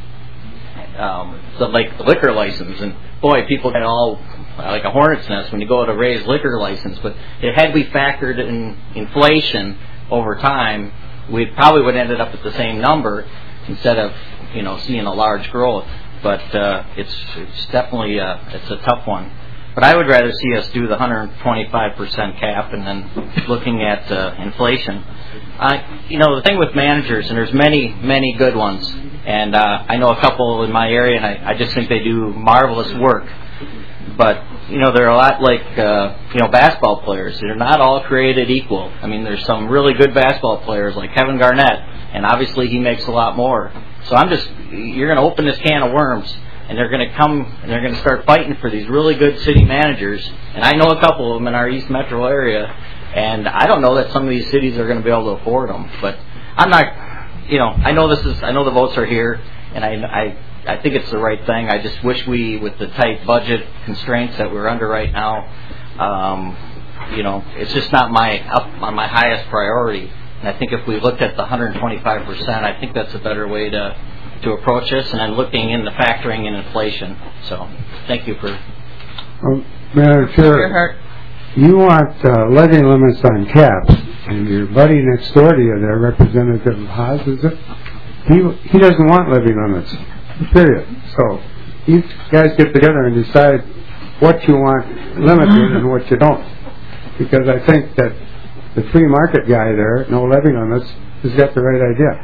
um, the like the liquor license, and boy, people get all like a hornet's nest when you go to raise liquor license. But it had we factored in inflation over time, we probably would have ended up at the same number instead of you know seeing a large growth. But uh, it's it's definitely uh, it's a tough one. But I would rather see us do the one hundred twenty-five percent cap and then looking at uh, inflation. Uh, you know, the thing with managers, and there's many, many good ones, and uh, I know a couple in my area, and I, I just think they do marvelous work. But, you know, they're a lot like, uh, you know, basketball players. They're not all created equal. I mean, there's some really good basketball players like Kevin Garnett, and obviously he makes a lot more. So I'm just, you're going to open this can of worms. And they're going to come and they're going to start fighting for these really good city managers. And I know a couple of them in our East Metro area. And I don't know that some of these cities are going to be able to afford them. But I'm not, you know, I know this is, I know the votes are here. And I, I, I think it's the right thing. I just wish we, with the tight budget constraints that we're under right now, um, you know, it's just not my, up on my highest priority. And I think if we looked at the one hundred twenty-five percent, I think that's a better way to, to approach this, and then looking into factoring in inflation. So, thank you for... Um, Madam Chair, you want uh, levy limits on caps, and your buddy next door to you there, Representative Haas, is it? He, he doesn't want levy limits, period. So, you guys get together and decide what you want limited and what you don't. Because I think that the free market guy there, no levy limits, has got the right idea.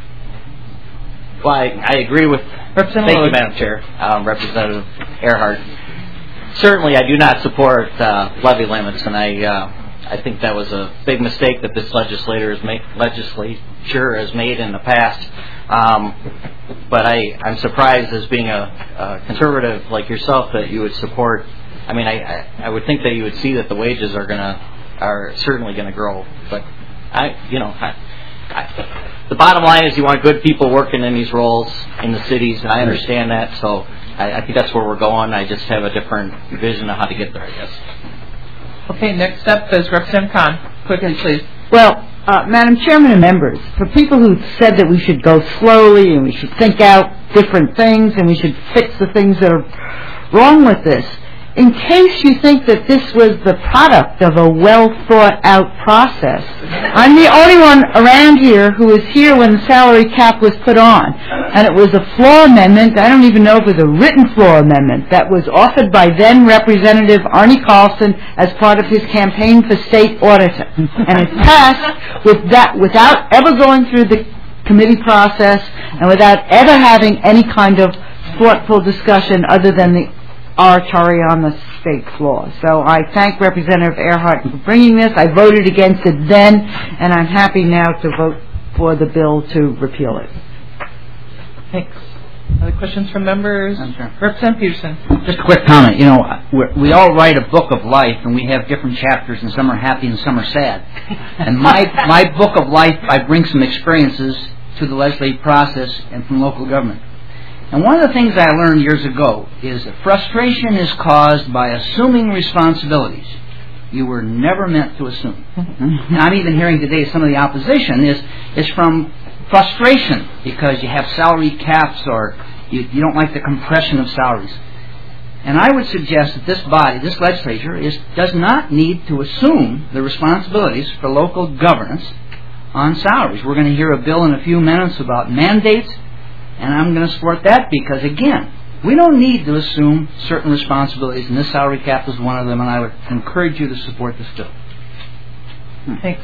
Well, I, I agree with... Thank you, Madam Chair. Um, Representative Earhart. Certainly, I do not support uh, levy limits, and I uh, I think that was a big mistake that this legislator has made, legislature has made in the past. Um, but I, I'm surprised, as being a, a conservative like yourself, that you would support... I mean, I, I, I would think that you would see that the wages are going to are certainly going to grow. But, I, you know... I, I, the bottom line is you want good people working in these roles in the cities, and I understand that, so I, I think that's where we're going. I just have a different vision of how to get there, I guess. Okay, next up is Representative Khan. Quickly, please. Well, uh, Madam Chairman and members, for people who said that we should go slowly and we should think out different things and we should fix the things that are wrong with this. In case you think that this was the product of a well-thought-out process, I'm the only one around here who was here when the salary cap was put on. And it was a floor amendment, I don't even know if it was a written floor amendment, that was offered by then Representative Arnie Carlson as part of his campaign for state auditor. And it passed with that, without ever going through the committee process and without ever having any kind of thoughtful discussion other than the oratory on the state floor. So I thank Representative Earhart for bringing this. I voted against it then, and I'm happy now to vote for the bill to repeal it. Thanks. Other questions from members? Representative Peterson. Just a quick comment. You know, we're, we all write a book of life, and we have different chapters, and some are happy and some are sad. And my my book of life, I bring some experiences to the legislative process and from local government. And one of the things I learned years ago is that frustration is caused by assuming responsibilities you were never meant to assume. And I'm even hearing today some of the opposition is is from frustration because you have salary caps or you, you don't like the compression of salaries. And I would suggest that this body, this legislature, is does not need to assume the responsibilities for local governance on salaries. We're going to hear a bill in a few minutes about mandates. And I'm going to support that because, again, we don't need to assume certain responsibilities, and this salary cap is one of them, and I would encourage you to support this bill. Thanks.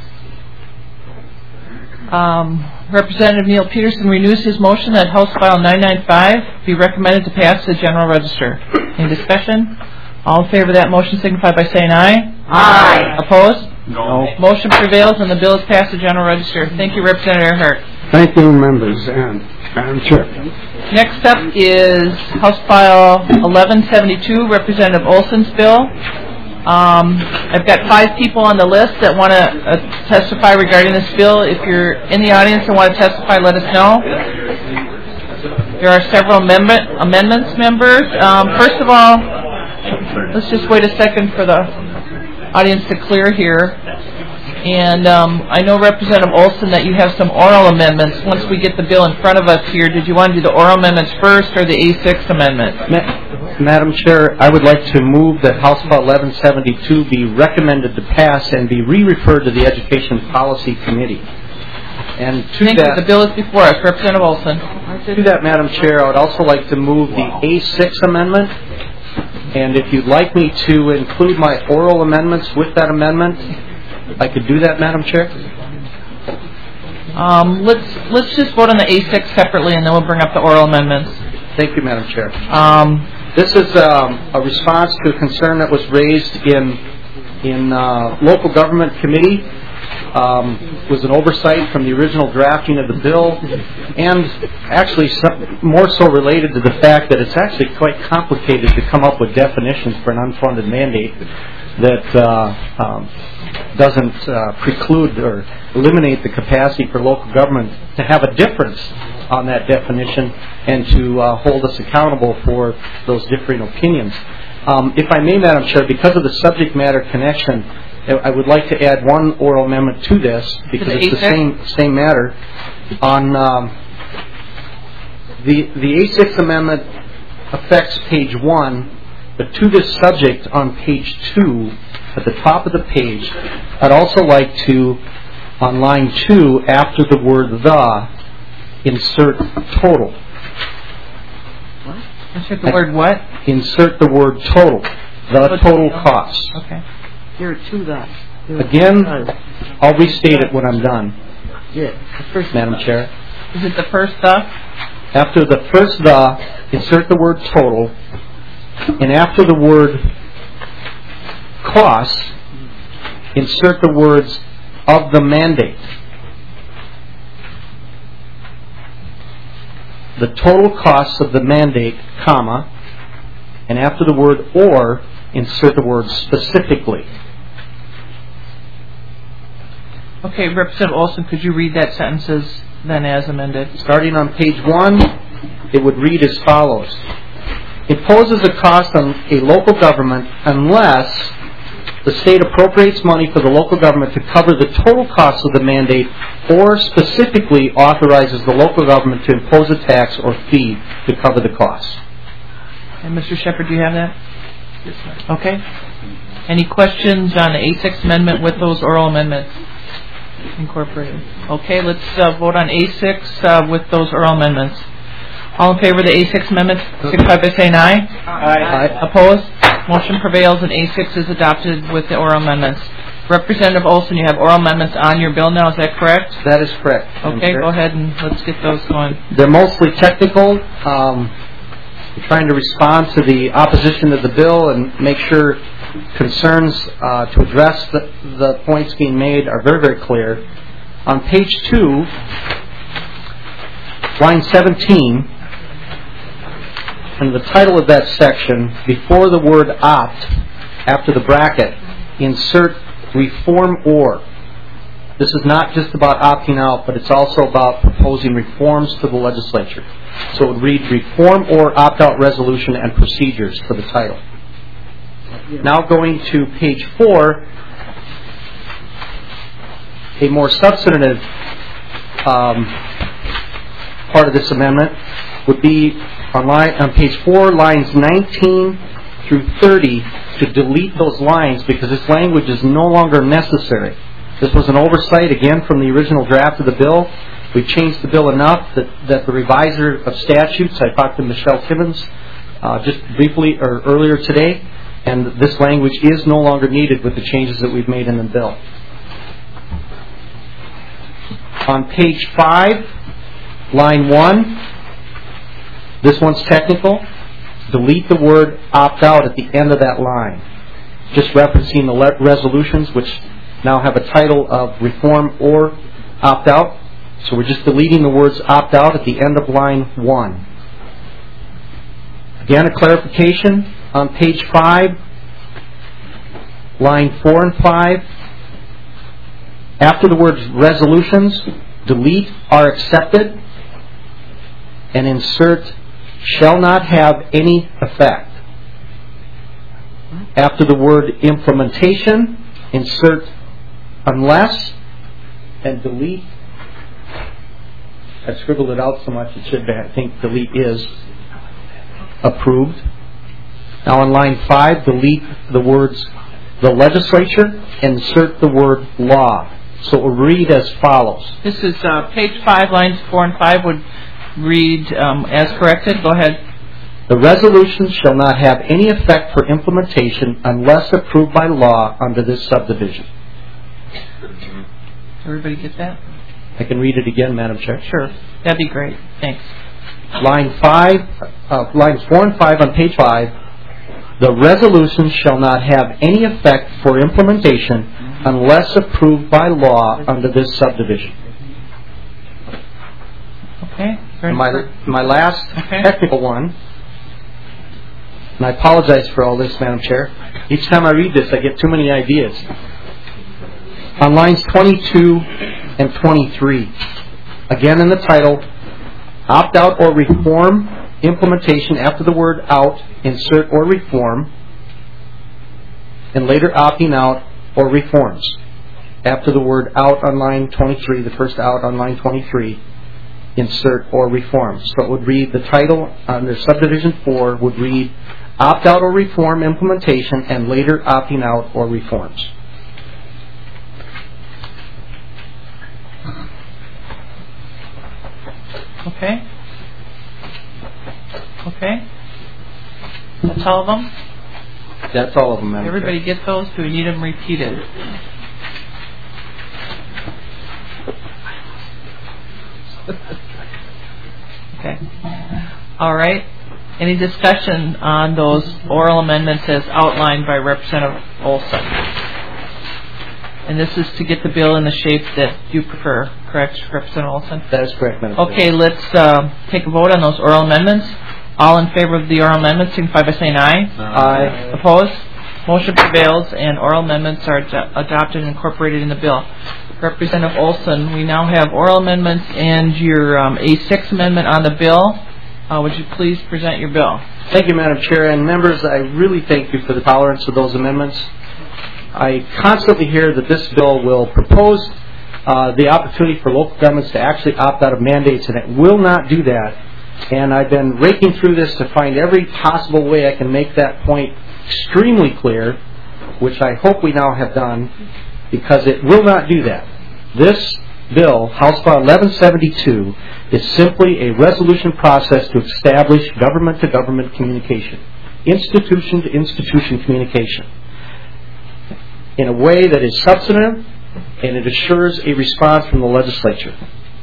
Um, Representative Neil Peterson renews his motion that House File nine ninety-five be recommended to pass the General Register. Any discussion? All in favor of that motion signify by saying aye. Aye. Opposed? No. Motion prevails and the bill is passed the General Register. Thank you, Representative Earhart. Thank you, members, and Madam Chair. Next up is House File eleven seventy-two, Representative Olson's bill. Um, I've got five people on the list that want to uh, testify regarding this bill. If you're in the audience and want to testify, let us know. There are several amendment, amendments, members. Um, first of all, let's just wait a second for the audience to clear here. And um, I know, Representative Olson, that you have some oral amendments. Once we get the bill in front of us here, did you want to do the oral amendments first or the A six amendment? Ma- Madam Chair, I would like to move that House File eleven seventy-two be recommended to pass and be re-referred to the Education Policy Committee. And to Thank that, you. The bill is before us. Representative Olson. To that, Madam Chair, I would also like to move the A six amendment. And if you'd like me to include my oral amendments with that amendment, I could do that, Madam Chair. Um, let's let's just vote on the A six separately, and then we'll bring up the oral amendments. Thank you, Madam Chair. Um, this is um, a response to a concern that was raised in in uh, local government committee. Um, it was an oversight from the original drafting of the bill, and actually some, more so related to the fact that it's actually quite complicated to come up with definitions for an unfunded mandate that uh, um, doesn't uh, preclude or eliminate the capacity for local government to have a difference on that definition and to uh, hold us accountable for those differing opinions. Um, if I may, Madam Chair, because of the subject matter connection, I would like to add one oral amendment to this because the it's the same same matter. On um, the the A six amendment affects page one, but to this subject on page two, at the top of the page, I'd also like to, on line two, after the word "the," insert "total." What? Insert the word what? Insert the word "total." The total costs. Okay. There are two that. Again, I'll restate it when I'm done. Yeah, the first Madam Chair. Is it the first the? After the first the, insert the word total, and after the word costs, insert the words of the mandate. The total costs of the mandate, comma, and after the word or, insert the word specifically. Okay, Representative Olson, could you read that sentences then as amended? Starting on page one, it would read as follows. Imposes a cost on a local government unless the state appropriates money for the local government to cover the total cost of the mandate or specifically authorizes the local government to impose a tax or fee to cover the cost. And Mister Shepherd, do you have that? Okay. Any questions on the A six amendment with those oral amendments incorporated? Okay, let's uh, vote on A six uh, with those oral amendments. All in favor of the A six amendment, signify by saying aye. Aye. Aye. Opposed? Motion prevails and A six is adopted with the oral amendments. Representative Olson, you have oral amendments on your bill now, is that correct? That is correct. Okay, go ahead and let's get those going. They're mostly technical. Um, we're trying to respond to the opposition to the bill and make sure concerns uh, to address the, the points being made are very, very clear. On page two, line seventeen, and the title of that section, before the word opt, after the bracket, insert reform or. This is not just about opting out, but it's also about proposing reforms to the legislature. So it would read reform or opt-out resolution and procedures for the title. Now going to page four, a more substantive um, part of this amendment would be on, line, on page four, lines nineteen through thirty, to delete those lines because this language is no longer necessary. This was an oversight, again, from the original draft of the bill. We've changed the bill enough that, that the reviser of statutes, I talked to Michelle Timmons uh, just briefly or earlier today, and this language is no longer needed with the changes that we've made in the bill. On page five, line one, this one's technical. Delete the word opt-out at the end of that line. Just referencing the le- resolutions, which now have a title of reform or opt-out. So we're just deleting the words opt-out at the end of line one. Again, a clarification on page five, line four and five. After the words resolutions, delete are accepted and insert shall not have any effect. After the word implementation, insert unless and delete. I scribbled it out so much it should be, I think delete is approved. Now on line five, delete the words the legislature, insert the word law. So it will read as follows. This is uh, page five, lines four and five would read um, as corrected. Go ahead. The resolution shall not have any effect for implementation unless approved by law under this subdivision. Everybody get that? I can read it again, Madam Chair. Sure. That'd be great. Thanks. Line five, uh, lines four and five on page five. The resolution shall not have any effect for implementation unless approved by law under this subdivision. Okay. My, my last okay. technical one, and I apologize for all this, Madam Chair. Each time I read this, I get too many ideas. On lines twenty-two and twenty-three, again in the title, opt-out or reform implementation, after the word out, insert or reform, and later opting out or reforms. After the word out on line twenty-three, the first out on line twenty-three, insert or reform. So it would read, the title under subdivision four would read opt-out or reform implementation and later opting out or reforms. Okay. Okay. That's all of them? That's all of them, Madam Everybody Chair. get those? Do we need them repeated? Okay. All right. Any discussion on those oral amendments as outlined by Representative Olson? And this is to get the bill in the shape that you prefer, correct, Representative Olson? That is correct, Madam Chair. Okay, let's uh, take a vote on those oral amendments. All in favor of the oral amendments, signify by saying aye. Aye. Opposed? Motion prevails, and oral amendments are ad- adopted and incorporated in the bill. Representative Olson, we now have oral amendments and your um, A six amendment on the bill. Uh, would you please present your bill? Thank you, Madam Chair. And members, I really thank you for the tolerance of those amendments. I constantly hear that this bill will propose uh, the opportunity for local governments to actually opt out of mandates, and it will not do that And I've been raking through this to find every possible way I can make that point extremely clear, which I hope we now have done, because it will not do that. This bill, House File eleven seventy-two, is simply a resolution process to establish government-to-government communication, institution-to-institution communication, in a way that is substantive, and it assures a response from the legislature.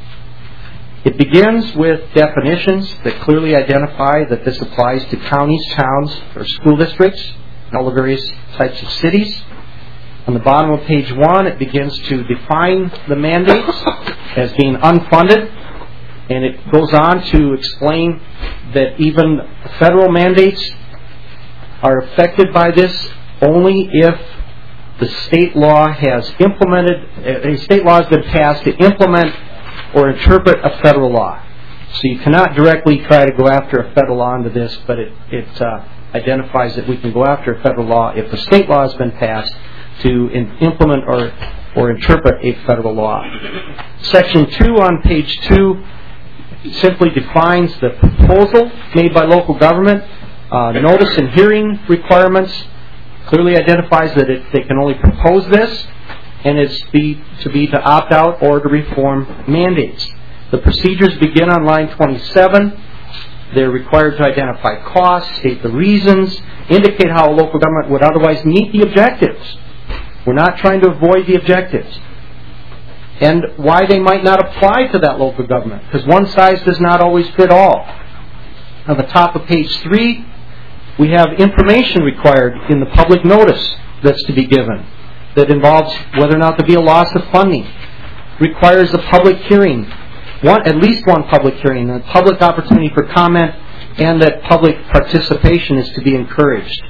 It begins with definitions that clearly identify that this applies to counties, towns, or school districts, and all the various types of cities. On the bottom of page one, it begins to define the mandates as being unfunded, and it goes on to explain that even federal mandates are affected by this only if the state law has implemented, a state law has been passed to implement or interpret a federal law. So you cannot directly try to go after a federal law under this, but it, it uh, identifies that we can go after a federal law if the state law has been passed to in, implement or, or interpret a federal law. Section two on page two simply defines the proposal made by local government. Uh, notice and hearing requirements clearly identifies that it, they can only propose this, and it's be, to be to opt out or to reform mandates. The procedures begin on line twenty-seven. They're required to identify costs, state the reasons, indicate how a local government would otherwise meet the objectives. We're not trying to avoid the objectives. And why they might not apply to that local government, because one size does not always fit all. On the top of page three, we have information required in the public notice that's to be given that involves whether or not there be a loss of funding, requires a public hearing, one, at least one public hearing, a public opportunity for comment, and that public participation is to be encouraged.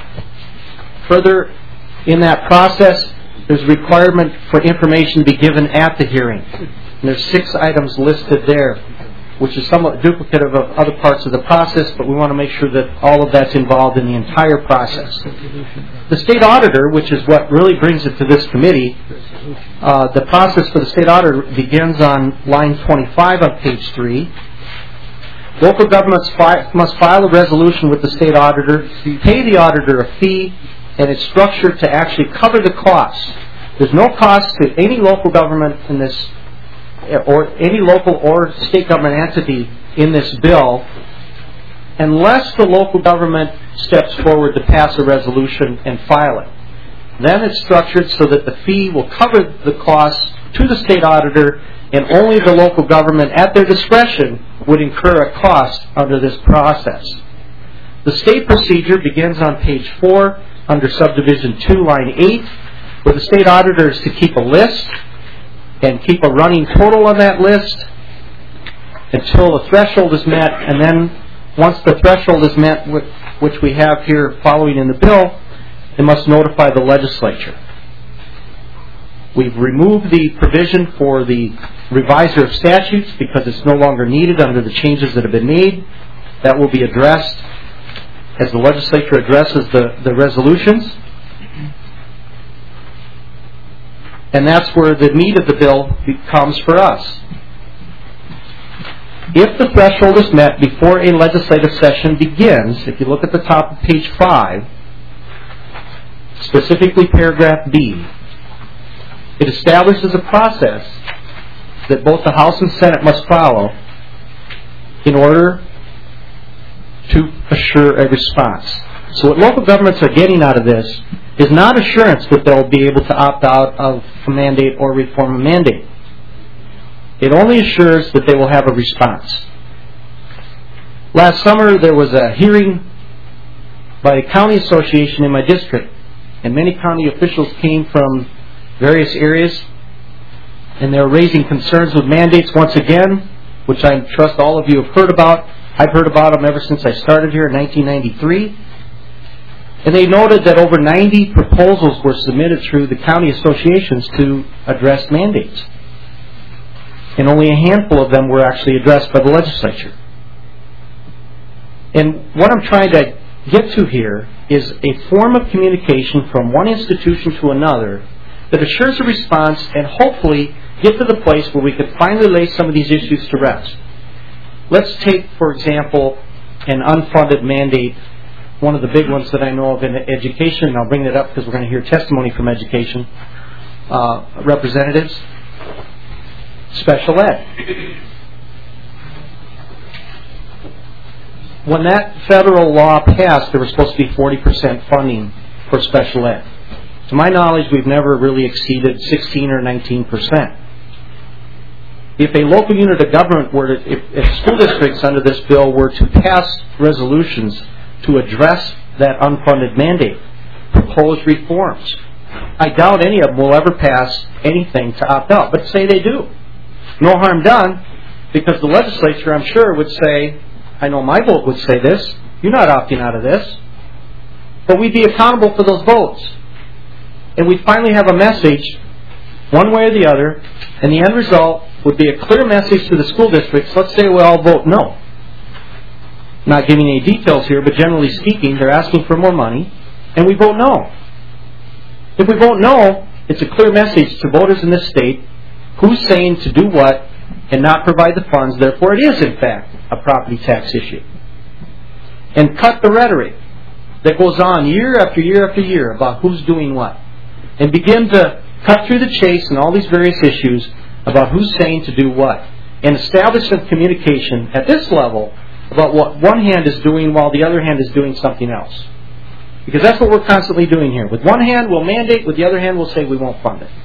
Further, in that process, there's a requirement for information to be given at the hearing. And there's six items listed there, which is somewhat duplicative of other parts of the process, but we want to make sure that all of that's involved in the entire process. The state auditor, which is what really brings it to this committee, uh, the process for the state auditor begins on line twenty-five on page three. Local governments fi- must file a resolution with the state auditor, pay the auditor a fee, and it's structured to actually cover the costs. There's no cost to any local government in this, or any local or state government entity in this bill, unless the local government steps forward to pass a resolution and file it. Then it's structured so that the fee will cover the costs to the state auditor, and only the local government at their discretion would incur a cost under this process. The state procedure begins on page four under subdivision two, line eight, where the state auditor is to keep a list and keep a running total on that list until the threshold is met, and then once the threshold is met, which we have here following in the bill, they must notify the legislature. We've removed the provision for the reviser of statutes because it's no longer needed under the changes that have been made. That will be addressed as the legislature addresses the, the resolutions. And that's where the meat of the bill comes for us. If the threshold is met before a legislative session begins, if you look at the top of page five, specifically paragraph B, it establishes a process that both the House and Senate must follow in order to assure a response. So what local governments are getting out of this is not assurance that they'll be able to opt out of a mandate or reform a mandate. It only assures that they will have a response. Last summer there was a hearing by a county association in my district, and many county officials came from various areas, and they're raising concerns with mandates once again, which I trust all of you have heard about. I've heard about them ever since I started here in nineteen ninety-three. And they noted that over ninety proposals were submitted through the county associations to address mandates. And only a handful of them were actually addressed by the legislature. And what I'm trying to get to here is a form of communication from one institution to another that assures a response and hopefully get to the place where we can finally lay some of these issues to rest. let's take, for example, an unfunded mandate, one of the big ones that I know of in education, and I'll bring that up because we're going to hear testimony from education uh, representatives, special ed. When that federal law passed, there was supposed to be forty percent funding for special ed. To my knowledge, we've never really exceeded sixteen or nineteen percent. If a local unit of government were to, if, if school districts under this bill were to pass resolutions to address that unfunded mandate, propose reforms, I doubt any of them will ever pass anything to opt out. But say they do. No harm done, because the legislature, I'm sure, would say, I know my vote would say this, you're not opting out of this. But we'd be accountable for those votes. And we'd finally have a message, one way or the other, and the end result would be a clear message to the school districts. Let's say we all vote no. Not giving any details here, but generally speaking, they're asking for more money, and we vote no. If we vote no, it's a clear message to voters in this state who's saying to do what and not provide the funds. Therefore, it is, in fact, a property tax issue. And cut the rhetoric that goes on year after year after year about who's doing what. And begin to cut through the chase in all these various issues about who's saying to do what. And establish some communication at this level about what one hand is doing while the other hand is doing something else. Because that's what we're constantly doing here. With one hand, we'll mandate. With the other hand, we'll say we won't fund it.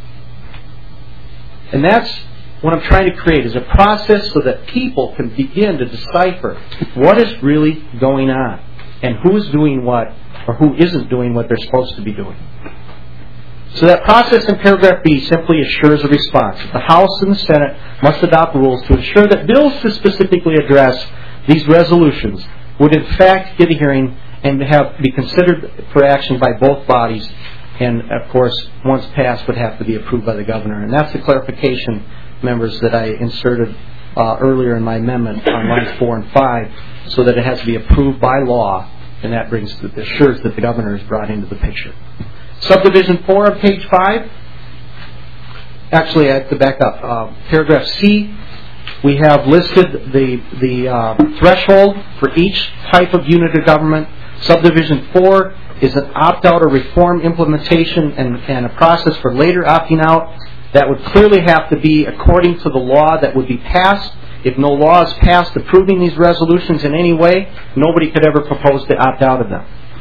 And that's what I'm trying to create, is a process so that people can begin to decipher what is really going on and who is doing what or who isn't doing what they're supposed to be doing. So that process in paragraph B simply assures a response. The House and the Senate must adopt rules to ensure that bills to specifically address these resolutions would in fact get a hearing and have be considered for action by both bodies, and of course, once passed, would have to be approved by the governor. And that's the clarification, members, that I inserted uh, earlier in my amendment on lines four and five, so that it has to be approved by law, and that brings assures that the governor is brought into the picture. Subdivision four of page five. Actually, I have to back up. Uh, paragraph C. We have listed the the uh, threshold for each type of unit of government. Subdivision four is an opt-out or reform implementation and, and a process for later opting out. That would clearly have to be according to the law that would be passed. If no law is passed approving these resolutions in any way, nobody could ever propose to opt out of them.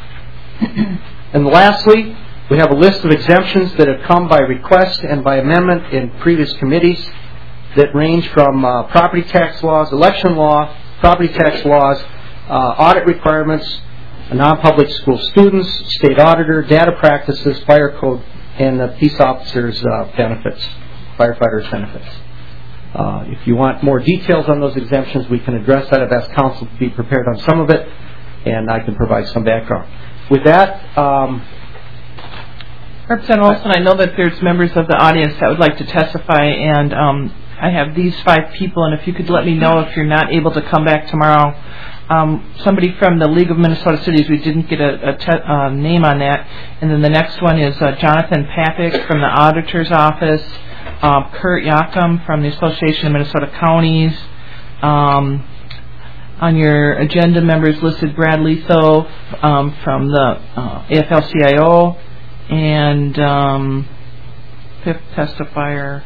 And lastly, we have a list of exemptions that have come by request and by amendment in previous committees that range from uh, property tax laws, election law, property tax laws, uh, audit requirements, non-public school students, state auditor, data practices, fire code, and the peace officers' uh, benefits, firefighters' benefits. Uh, if you want more details on those exemptions, we can address that. I've asked council to be prepared on some of it, and I can provide some background. With that, um, Representative Olson, I know that there's members of the audience that would like to testify, and um, I have these five people, and if you could let me know if you're not able to come back tomorrow. Um, somebody from the League of Minnesota Cities, we didn't get a, a te- uh, name on that. And then the next one is uh, Jonathan Papik from the Auditor's Office, uh, Kurt Yakum from the Association of Minnesota Counties. Um, on your agenda, members listed Brad Letho um, from the uh, A F L C I O, and um, fifth testifier,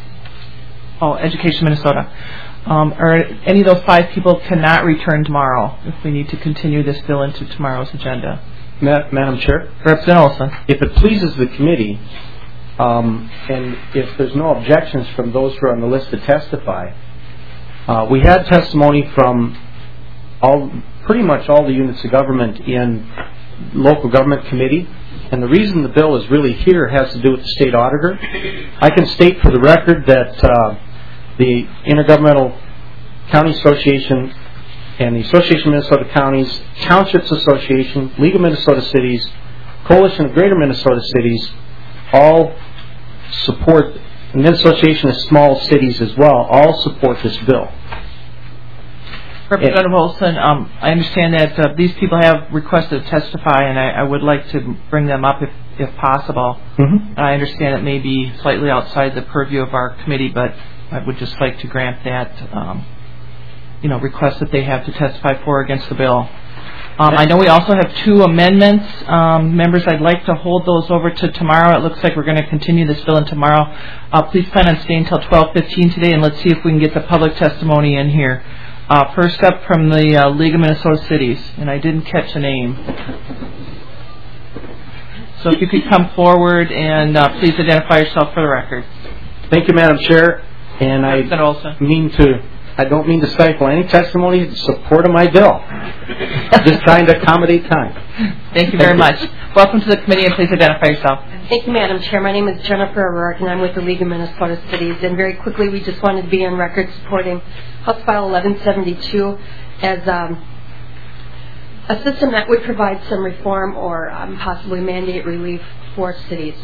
oh, Education Minnesota. Um, or any of those five people cannot return tomorrow if we need to continue this bill into tomorrow's agenda. Ma- Madam Chair? Representative Olson. If it pleases the committee, um, and if there's no objections from those who are on the list to testify, uh, we had testimony from all, pretty much all the units of government in local government committee, and the reason the bill is really here has to do with the state auditor. I can state for the record that uh, the Intergovernmental County Association and the Association of Minnesota Counties, Townships Association, League of Minnesota Cities, Coalition of Greater Minnesota Cities, all support, and the Association of Small Cities as well, all support this bill. Representative Olson, um, I understand that uh, these people have requested to testify, and I, I would like to bring them up if, if possible. Mm-hmm. I understand it may be slightly outside the purview of our committee, but I would just like to grant that um, you know, requests that they have to testify for or against the bill. Um, I know we also have two amendments. Um, members, I'd like to hold those over to tomorrow. It looks like we're going to continue this bill in tomorrow. Uh, please plan on staying until twelve fifteen today, and let's see if we can get the public testimony in here. Uh, first up from the uh, League of Minnesota Cities, and I didn't catch a name. So if you could come forward and uh, please identify yourself for the record. Thank you, Madam Chair. And I mean to, I don't mean to stifle any testimony in support of my bill. Just trying to accommodate time. Thank you very much. Welcome to the committee, and please identify yourself. Thank you, Madam Chair. My name is Jennifer O'Rourke, and I'm with the League of Minnesota Cities. And very quickly, we just wanted to be on record supporting House File eleven seventy-two as um, a system that would provide some reform or um, possibly mandate relief for cities.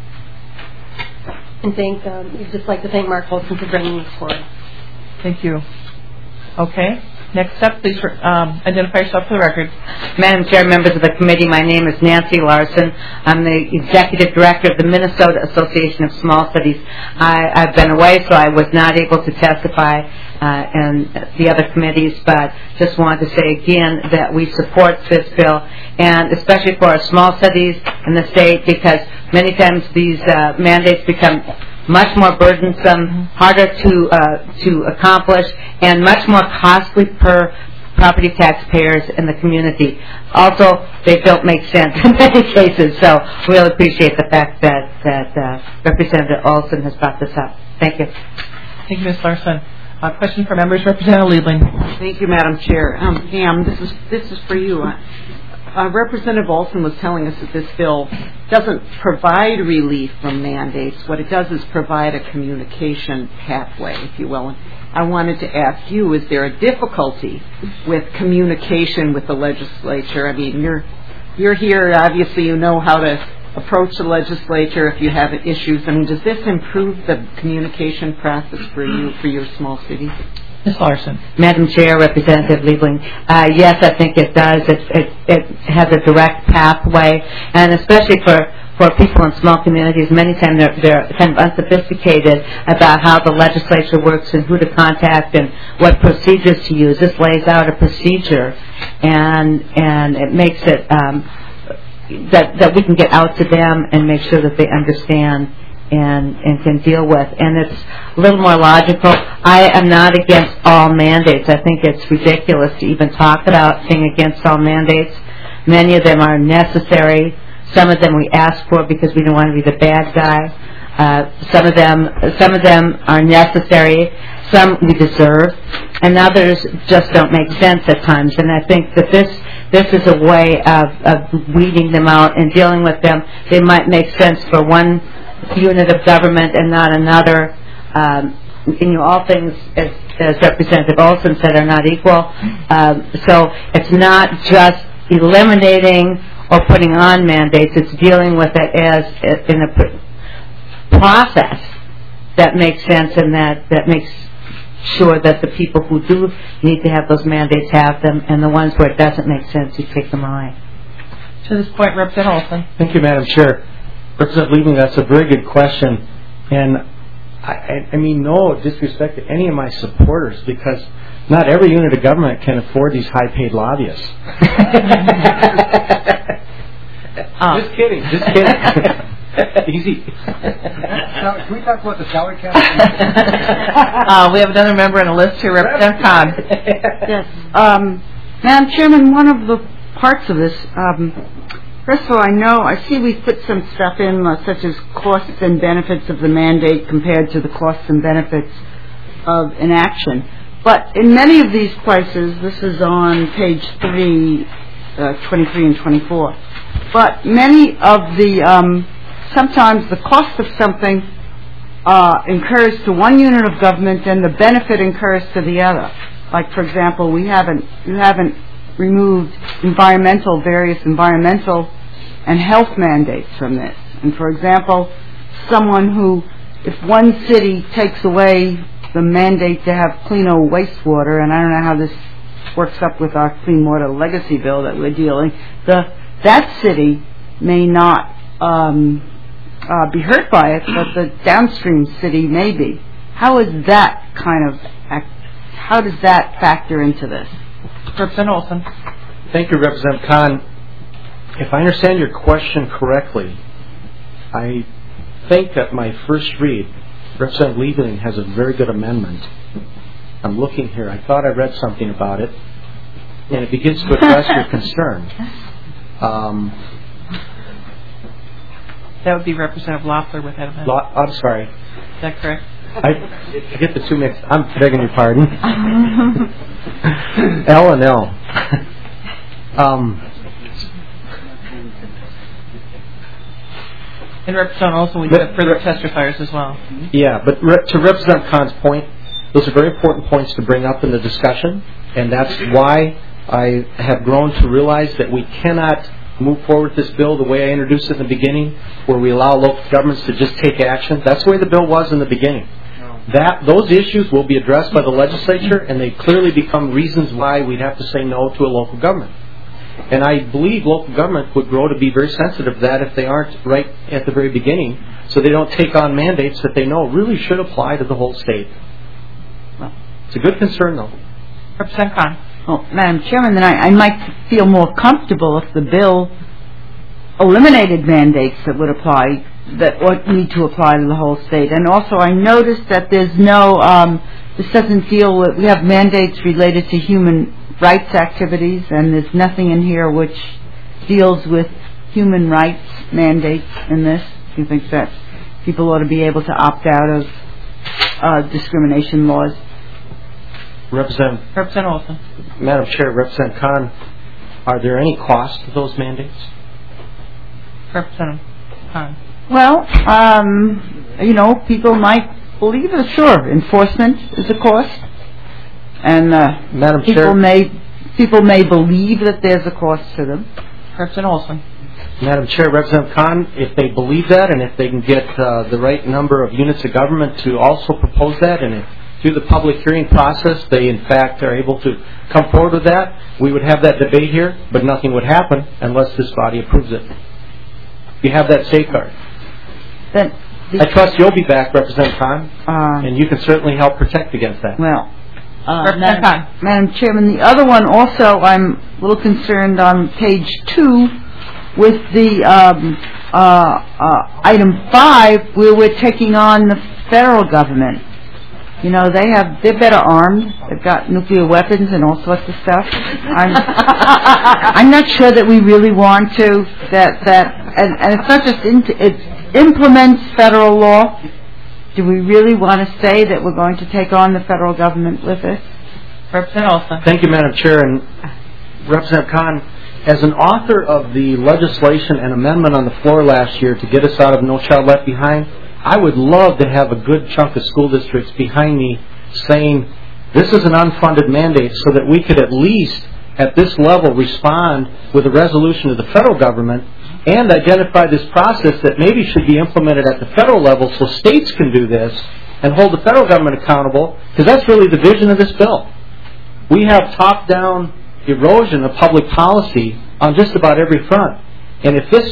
And thank, um, we'd just like to thank Mark Olson for bringing this forward. Thank you. Okay. Next up, please um, identify yourself for the record. Madam Chair, members of the committee, my name is Nancy Larson. I'm the Executive Director of the Minnesota Association of Small Cities. I, I've been away, so I was not able to testify uh, in the other committees, but just wanted to say again that we support this bill, and especially for our small cities in the state, because many times these uh, mandates become much more burdensome, harder to uh, to accomplish, and much more costly per property taxpayers in the community. Also, they don't make sense in many cases, so we really appreciate the fact that, that uh, Representative Olson has brought this up. Thank you. Thank you, Miz Larson. Uh, question for members, Representative Liebling. Thank you, Madam Chair. Um, Pam, this is, this is for you. Uh, Uh, Representative Olson was telling us that this bill doesn't provide relief from mandates. What it does is provide a communication pathway, if you will. And I wanted to ask you, is there a difficulty with communication with the legislature? I mean, you're you're here, obviously you know how to approach the legislature if you have issues. I mean, does this improve the communication process for you, for your small cities? Miz Larson. Madam Chair, Representative Liebling, uh, yes, I think it does. It, it, it has a direct pathway, and especially for, for people in small communities, many times they're, they're kind of unsophisticated about how the legislature works and who to contact and what procedures to use. This lays out a procedure, and and it makes it um, that that we can get out to them and make sure that they understand and and can deal with. And it's a little more logical. I am not against all mandates. I think it's ridiculous to even talk about being against all mandates. Many of them are necessary. Some of them we ask for because we don't want to be the bad guy. Uh, some of them some of them are necessary. Some we deserve. And others just don't make sense at times. And I think that this this is a way of, of weeding them out and dealing with them. They might make sense for one unit of government and not another. Um, you know, all things, as, as Representative Olson said, are not equal. Um, so it's not just eliminating or putting on mandates. It's dealing with it as in a process that makes sense and that, that makes sure that the people who do need to have those mandates have them, and the ones where it doesn't make sense, you take them away. To this point, Representative Olson. Thank you, Madam Chair. Representative Liebling, that's a very good question. And I, I, I mean no disrespect to any of my supporters, because not every unit of government can afford these high-paid lobbyists. um. Just kidding, just kidding. Easy. Now, can we talk about the salary cap? uh, we have another member on the list here, Representative Kahn. Yes. Um, Madam Chairman, one of the parts of this, um, first of all, I know, I see we've put some stuff in, uh, such as costs and benefits of the mandate compared to the costs and benefits of inaction. But in many of these places, this is on page three, uh, twenty-three and twenty-four, but many of the, um, sometimes the cost of something uh, incurs to one unit of government and the benefit incurs to the other. Like, for example, we haven't, you haven't removed environmental, various environmental and health mandates from this. And for example, someone who, if one city takes away the mandate to have cleaner wastewater, and I don't know how this works up with our clean water legacy bill that we're dealing, the that city may not um, uh, be hurt by it, but the downstream city may be. How is that kind of act, how does that factor into this? Representative Olson. Thank you, Representative Kahn. If I understand your question correctly, I think that my first read, Representative Liebling has a very good amendment. I'm looking here. I thought I read something about it, and it begins to address your concern. Um, that would be Representative Loeffler with that amendment. Lo- I'm sorry. Is that correct? I, I get the two mixed. I'm begging your pardon. L and L. um, and Representative Olson, we do have further testifiers as well. Yeah, but re- to Representative Kahn's point, those are very important points to bring up in the discussion, and that's why I have grown to realize that we cannot move forward with this bill the way I introduced it in the beginning, where we allow local governments to just take action. That's the way the bill was in the beginning. That those issues will be addressed by the legislature, and they clearly become reasons why we'd have to say no to a local government. And I believe local government would grow to be very sensitive to that if they aren't right at the very beginning, so they don't take on mandates that they know really should apply to the whole state. Well, it's a good concern, though. Representative Kahn. Well, Madam Chairman, then I, I might feel more comfortable if the bill eliminated mandates that would apply, that would need to apply to the whole state. And also, I noticed that there's no, um, this doesn't deal with, we have mandates related to human rights activities, and there's nothing in here which deals with human rights mandates in this. Do you think that people ought to be able to opt out of uh, discrimination laws? Representative, Representative Olson. Madam Chair, Representative Kahn, are there any costs to those mandates? Representative Kahn. Well, um, you know, people might believe it. Sure, enforcement is a cost, and uh, Madam people Chair, may people may believe that there's a cost to them. Representative Olson. Madam Chair, Representative Kahn, if they believe that, and if they can get uh, the right number of units of government to also propose that, and if through the public hearing process they in fact are able to come forward with that, we would have that debate here, but nothing would happen unless this body approves it. You have that safeguard. Then I trust you'll be back, Representative Kahn, uh, and you can certainly help protect against that. Well, uh, Representative Madam, Kahn. Madam Chairman, the other one also, I'm a little concerned on page two with the um, uh, uh, item five, where we're taking on the federal government. You know, they have, they're better armed. They've got nuclear weapons and all sorts of stuff. I'm, I'm not sure that we really want to, that, that, and, and it's not just, into, it implements federal law. Do we really want to say that we're going to take on the federal government with this? Representative Olson. Thank you, Madam Chair, and Representative Kahn, as an author of the legislation and amendment on the floor last year to get us out of No Child Left Behind, I would love to have a good chunk of school districts behind me saying this is an unfunded mandate so that we could at least at this level respond with a resolution to the federal government and identify this process that maybe should be implemented at the federal level so states can do this and hold the federal government accountable, because that's really the vision of this bill. We have top-down erosion of public policy on just about every front. And if this,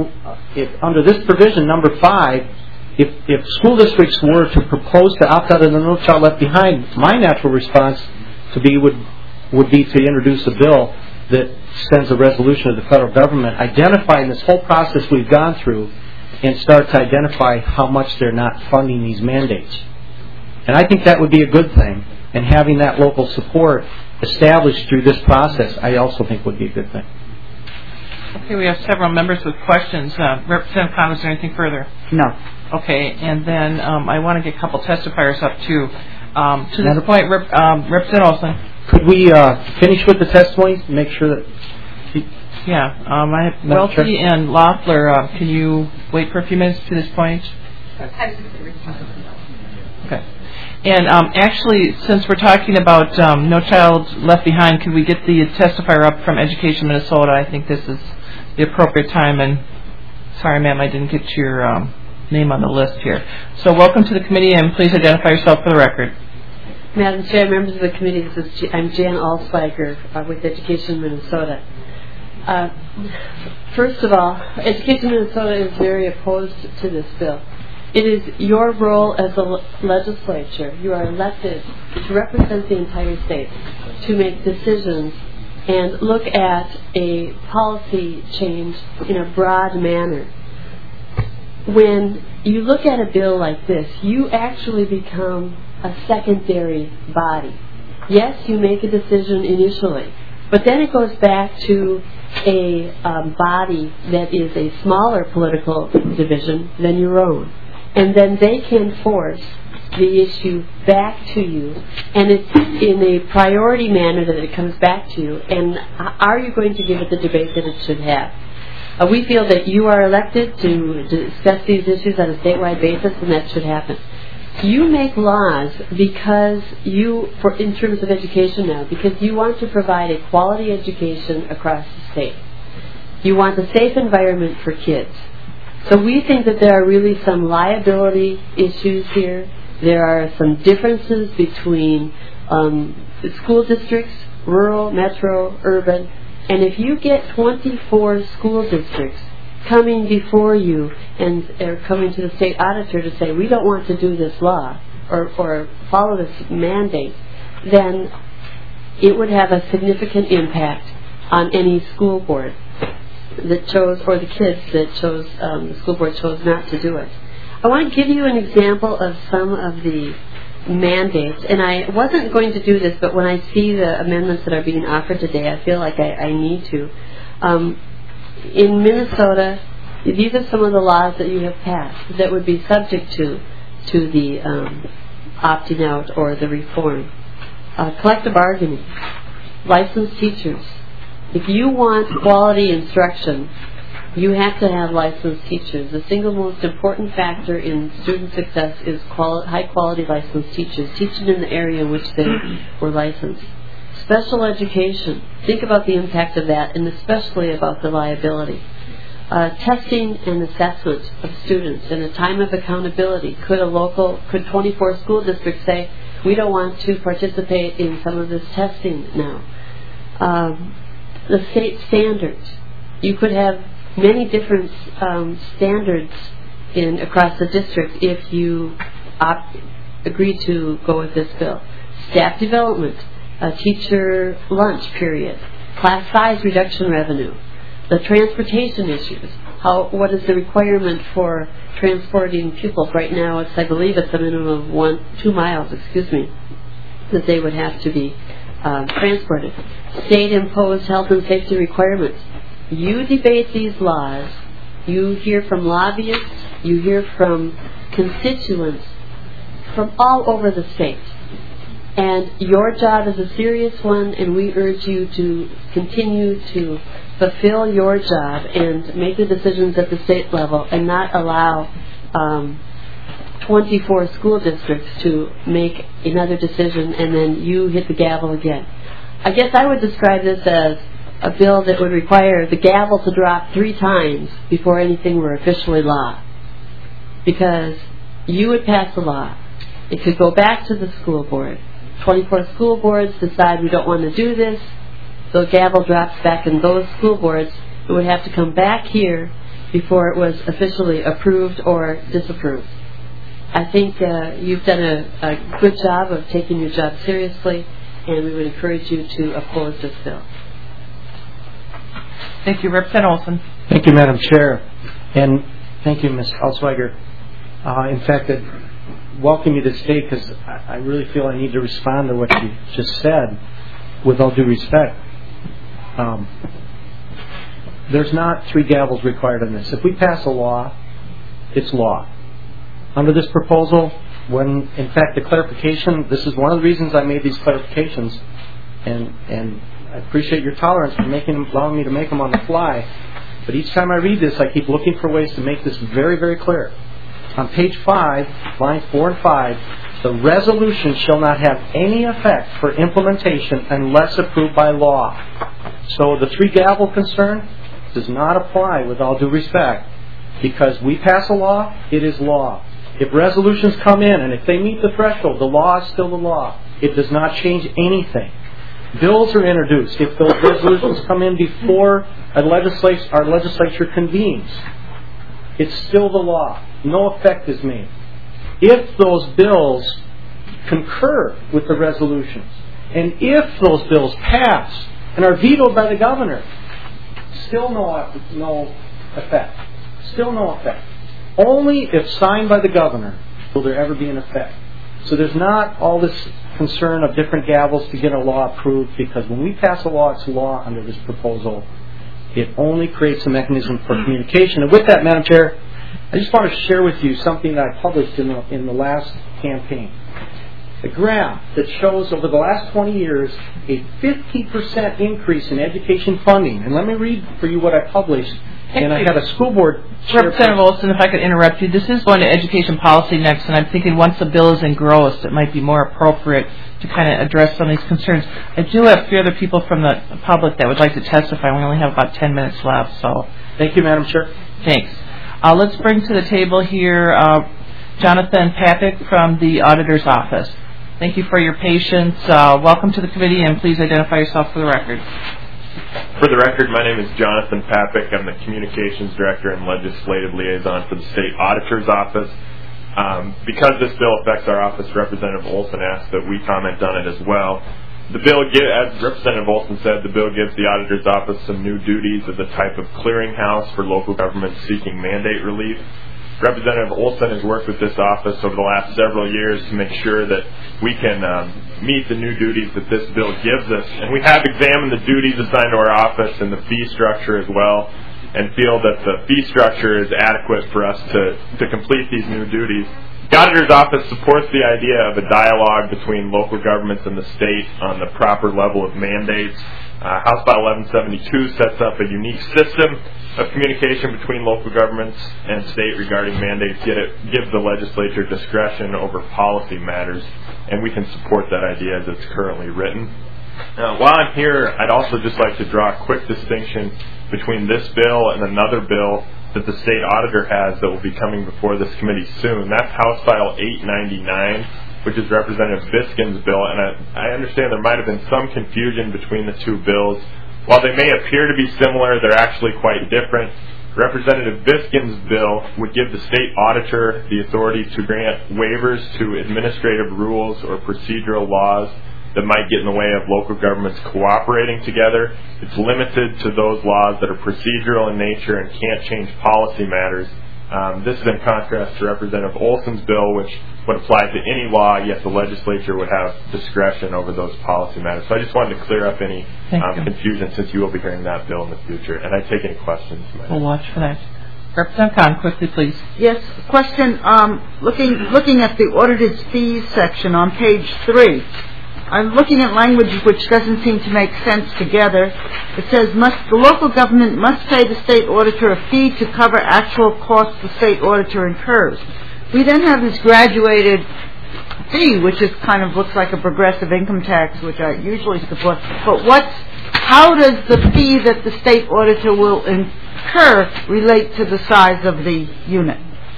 if under this provision, number five, If, if school districts were to propose to opt out of the No Child Left Behind, my natural response to be would would be to introduce a bill that sends a resolution to the federal government identifying this whole process we've gone through and start to identify how much they're not funding these mandates. And I think that would be a good thing. And having that local support established through this process, I also think would be a good thing. Okay, we have several members with questions. Uh, Representative Kahn, is there anything further? No. Okay, and then um, I want to get a couple testifiers up too. Um, to this Madam, point, Rep, um, Representative Olson. Could we uh, finish with the testimonies and make sure that... He, yeah, um, I have Madam Welty Chair? and Loeffler. Uh, can you wait for a few minutes to this point? Okay. And um, actually, since we're talking about um, No Child Left Behind, could we get the testifier up from Education Minnesota? I think this is the appropriate time. And sorry, ma'am, I didn't get your um, name on the list here. So welcome to the committee, and please identify yourself for the record. Madam Chair, members of the committee, this is J- I'm Jan Alsweiger uh, with Education Minnesota. Uh, first of all, Education Minnesota is very opposed to this bill. It is your role as a le- legislature. You are elected to represent the entire state, to make decisions and look at a policy change in a broad manner. When you look at a bill like this, you actually become a secondary body. Yes, you make a decision initially, but then it goes back to a um, body that is a smaller political division than your own. And then they can force the issue back to you, and it's in a priority manner that it comes back to you. And are you going to give it the debate that it should have? Uh, we feel that you are elected to discuss these issues on a statewide basis, and that should happen. You make laws because you, for in terms of education now, because you want to provide a quality education across the state. You want a safe environment for kids. So we think that there are really some liability issues here. There are some differences between um, school districts, rural, metro, urban. And if you get twenty-four school districts coming before you and are coming to the state auditor to say, we don't want to do this law or, or follow this mandate, then it would have a significant impact on any school board that chose, or the kids that chose, um, the school board chose not to do it. I want to give you an example of some of the mandates, and I wasn't going to do this, but when I see the amendments that are being offered today, I feel like I, I need to. Um, in Minnesota, these are some of the laws that you have passed that would be subject to to the um, opting out or the reform. Uh, collective bargaining, licensed teachers. If you want quality instruction, you have to have licensed teachers. The single most important factor in student success is quali- high-quality licensed teachers, teaching in the area in which they were licensed. Special education. Think about the impact of that, and especially about the liability. Uh, testing and assessment of students in a time of accountability. Could a local, could twenty-four school districts say, we don't want to participate in some of this testing now? Um, the state standards. You could have many different um, standards in across the district if you opt, agree to go with this bill. Staff development, a teacher lunch period, class size reduction revenue, the transportation issues. How, what is the requirement for transporting pupils? Right now, it's I believe it's a minimum of one, two miles. Excuse me, that they would have to be um, transported. State-imposed health and safety requirements. You debate these laws. You hear from lobbyists. You hear from constituents from all over the state. And your job is a serious one, and we urge you to continue to fulfill your job and make the decisions at the state level and not allow um, twenty-four school districts to make another decision and then you hit the gavel again. I guess I would describe this as a bill that would require the gavel to drop three times before anything were officially law. Because you would pass a law. It could go back to the school board. twenty-four school boards decide we don't want to do this. The gavel drops back in those school boards. It would have to come back here before it was officially approved or disapproved. I think uh, you've done a, a good job of taking your job seriously, and we would encourage you to oppose this bill. Thank you. Representative Olson. Thank you, Madam Chair. And thank you, Miz Alsweiger. Uh, in fact, I welcome you to stay because I, I really feel I need to respond to what you just said with all due respect. Um, there's not three gavels required on this. If we pass a law, it's law. Under this proposal, when in fact the clarification, this is one of the reasons I made these clarifications, and and I appreciate your tolerance for making them, allowing me to make them on the fly. But each time I read this, I keep looking for ways to make this very, very clear. On page five, lines four and five, the resolution shall not have any effect for implementation unless approved by law. So the three gavel concern does not apply with all due respect, because we pass a law, it is law. If resolutions come in and if they meet the threshold, the law is still the law. It does not change anything. Bills are introduced. If those resolutions come in before a legislature, our legislature convenes, it's still the law. No effect is made. If those bills concur with the resolutions, and if those bills pass and are vetoed by the governor, still no, no effect. Still no effect. Only if signed by the governor will there ever be an effect. So there's not all this concern of different gavels to get a law approved, because when we pass a law, it's law under this proposal. It only creates a mechanism for communication. And with that, Madam Chair, I just want to share with you something that I published in the, in the last campaign. A graph that shows over the last twenty years a fifty percent increase in education funding. And let me read for you what I published. And I had a school board Representative Olson, if I could interrupt you, this is going to education policy next, and I'm thinking once the bill is engrossed, it might be more appropriate to kind of address some of these concerns. I do have three other people from the public that would like to testify. We only have about ten minutes left, so. Thank you, Madam Chair. Thanks. Uh, let's bring to the table here uh, Jonathan Papik from the Auditor's Office. Thank you for your patience. Uh, welcome to the committee, and please identify yourself for the record. For the record, my name is Jonathan Papik. I'm the Communications Director and Legislative Liaison for the State Auditor's Office. Um, because this bill affects our office, Representative Olson asked that we comment on it as well. The bill, as Representative Olson said, the bill gives the Auditor's Office some new duties of the type of clearinghouse for local governments seeking mandate relief. Representative Olson has worked with this office over the last several years to make sure that we can um, meet the new duties that this bill gives us. And we have examined the duties assigned to our office and the fee structure as well, and feel that the fee structure is adequate for us to, to complete these new duties. The Auditor's Office supports the idea of a dialogue between local governments and the state on the proper level of mandates. Uh, House File eleven seventy-two sets up a unique system of communication between local governments and state regarding mandates, yet it gives the legislature discretion over policy matters, and we can support that idea as it's currently written. Uh, while I'm here, I'd also just like to draw a quick distinction between this bill and another bill that the state auditor has that will be coming before this committee soon. That's House File eight ninety-nine, which is Representative Biskin's bill, and I, I understand there might have been some confusion between the two bills. While they may appear to be similar, they're actually quite different. Representative Biskin's bill would give the state auditor the authority to grant waivers to administrative rules or procedural laws that might get in the way of local governments cooperating together. It's limited to those laws that are procedural in nature and can't change policy matters. Um, this is in contrast to Representative Olson's bill, which would apply to any law, yet the legislature would have discretion over those policy matters. So I just wanted to clear up any um, confusion, since you will be hearing that bill in the future. And I take any questions. We'll watch for that. Representative Khan, quickly, please. Yes, question. Um, looking looking at the audited fees section on page three, I'm looking at language which doesn't seem to make sense together. It says, must, the local government must pay the state auditor a fee to cover actual costs the state auditor incurs. We then have this graduated fee, which is kind of looks like a progressive income tax, which I usually support. But what's, how does the fee that the state auditor will incur relate to the size of the unit?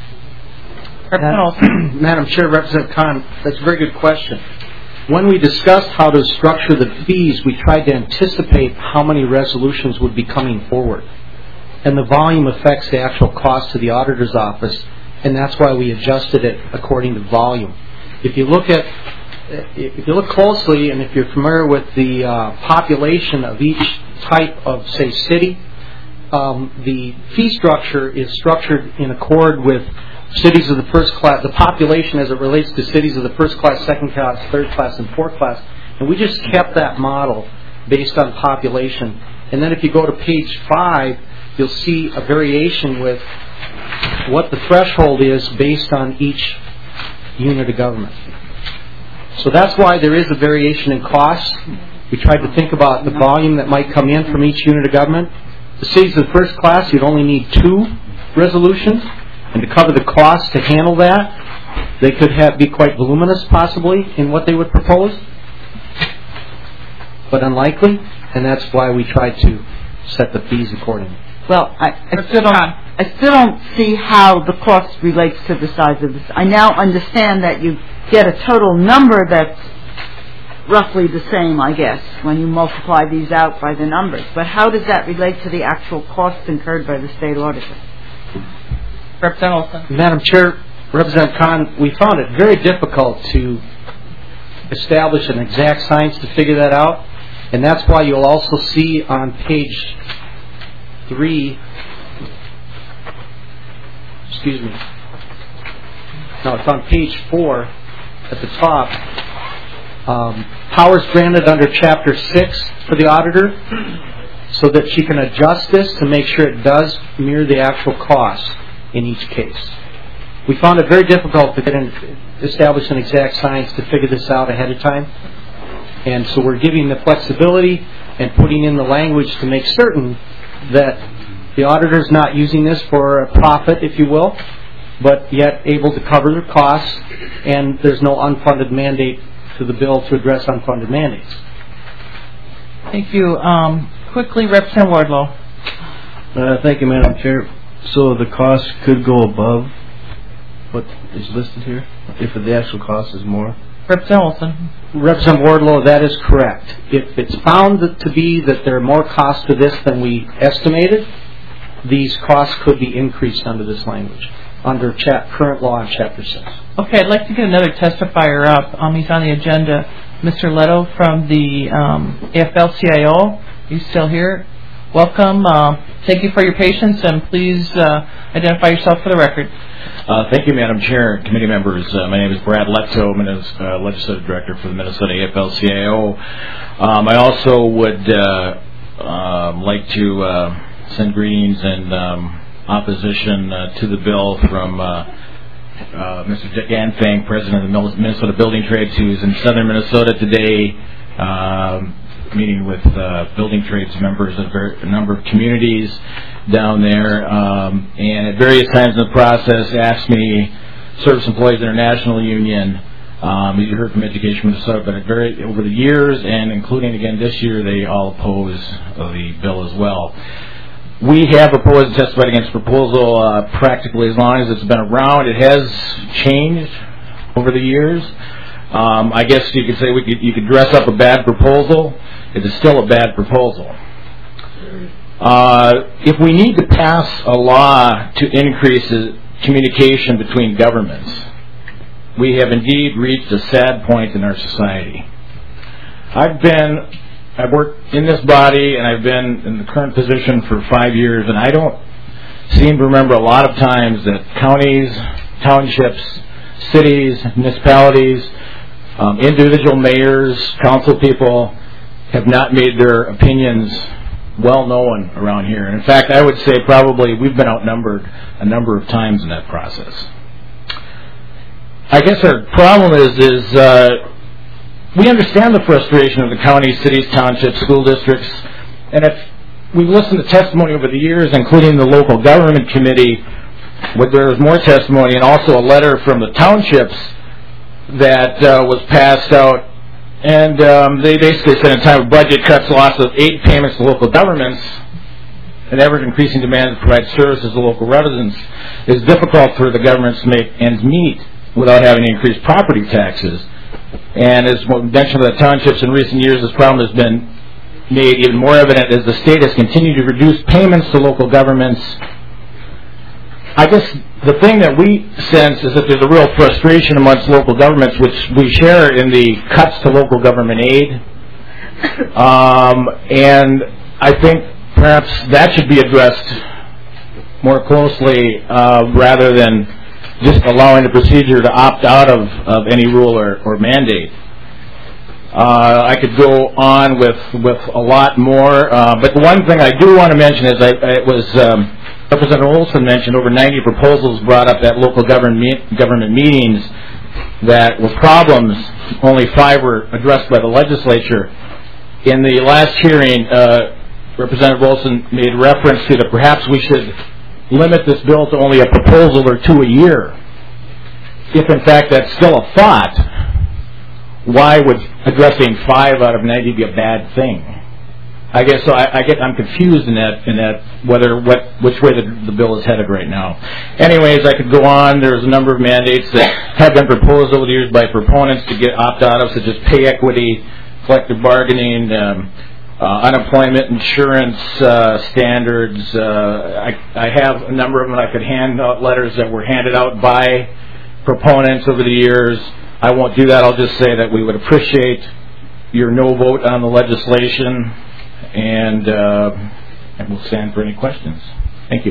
Madam, Madam Chair, Representative Khan, that's a very good question. When we discussed how to structure the fees, we tried to anticipate how many resolutions would be coming forward. And the volume affects the actual cost to the auditor's office, and that's why we adjusted it according to volume. If you look at, if you look closely, and if you're familiar with the uh, population of each type of, say, city, um, the fee structure is structured in accord with cities of the first class, the population as it relates to cities of the first class, second class, third class, and fourth class. And we just kept that model based on population. And then if you go to page five, you'll see a variation with what the threshold is based on each unit of government. So that's why there is a variation in costs. We tried to think about the volume that might come in from each unit of government. The cities of the first class, you'd only need two resolutions. And to cover the cost to handle that, they could have be quite voluminous, possibly, in what they would propose, but unlikely, and that's why we tried to set the fees accordingly. Well, I, I still don't. I still don't see how the cost relates to the size of this. I now understand that you get a total number that's roughly the same, I guess, when you multiply these out by the numbers. But how does that relate to the actual costs incurred by the state auditor? Representative Olson. Madam Chair, Representative Kahn, we found it very difficult to establish an exact science to figure that out, and that's why you'll also see on page three, excuse me, no, it's on page four at the top, um, powers granted under Chapter six for the auditor so that she can adjust this to make sure it does mirror the actual costs in each case. We found it very difficult to get in, establish an exact science to figure this out ahead of time. And so we're giving the flexibility and putting in the language to make certain that the auditor's not using this for a profit, if you will, but yet able to cover their costs, and there's no unfunded mandate to the bill to address unfunded mandates. Thank you. Um, quickly, Representative Wardlow. Uh, thank you, Madam Chair. So the cost could go above what is listed here, if the actual cost is more? Representative Olson. Representative Wardlow, that is correct. If it's found to be that there are more costs to this than we estimated, these costs could be increased under this language, under cha- current law in Chapter six. Okay, I'd like to get another testifier up. Um, he's on the agenda. Mister Leto from the um, A F L C I O. Are you still here? Welcome. Uh, thank you for your patience, and please uh, identify yourself for the record. Uh, thank you, Madam Chair, committee members. Uh, my name is Brad Leto. I'm uh, Legislative Director for the Minnesota A F L C I O. Um, I also would uh, um, like to uh, send greetings and um, opposition uh, to the bill from uh, uh, Mister Dick Anfang, President of the Minnesota Building Trades, who's in southern Minnesota today, um, meeting with uh, building trades members of a number of communities down there, um, and at various times in the process asked me, Service Employees International Union, um, as you heard from Education Minnesota, but at very, over the years, and including again this year, they all oppose the bill as well. We have opposed and testified against the proposal uh, practically as long as it's been around. It has changed over the years. Um, I guess you could say we could, you could dress up a bad proposal. It is still a bad proposal. Uh, if we need to pass a law to increase the communication between governments, we have indeed reached a sad point in our society. I've been, I've worked in this body and I've been in the current position for five years, and I don't seem to remember a lot of times that counties, townships, cities, municipalities, um, individual mayors, council people have not made their opinions well known around here. And in fact, I would say probably we've been outnumbered a number of times in that process. I guess our problem is, is uh, we understand the frustration of the counties, cities, townships, school districts, and if we've listened to testimony over the years, including the local government committee, where there was more testimony, and also a letter from the townships that uh, was passed out. And um, they basically said in time of budget cuts, loss of aid payments to local governments, and ever-increasing demand to provide services to local residents, is difficult for the governments to make ends meet without having to increase property taxes. And as mentioned by the townships in recent years, this problem has been made even more evident as the state has continued to reduce payments to local governments. I guess the thing that we sense is that there's a real frustration amongst local governments, which we share in the cuts to local government aid. Um, and I think perhaps that should be addressed more closely uh, rather than just allowing the procedure to opt out of, of any rule or, or mandate. Uh, I could go on with, with a lot more, uh, but the one thing I do want to mention is I, it was... Um, Representative Olson mentioned over ninety proposals brought up at local government me- government meetings that were problems. Only five were addressed by the legislature. In the last hearing, uh, Representative Olson made reference to that perhaps we should limit this bill to only a proposal or two a year. If in fact that's still a thought, why would addressing five out of ninety be a bad thing? I guess so. I, I get. I'm confused in that. In that whether what which way the, the bill is headed right now. Anyways, I could go on. There's a number of mandates that have been proposed over the years by proponents to get opt out of, such as pay equity, collective bargaining, um, uh, unemployment insurance uh, standards. Uh, I, I have a number of them. I could hand out letters that were handed out by proponents over the years. I won't do that. I'll just say that we would appreciate your no vote on the legislation, and, uh, and we'll stand for any questions. Thank you.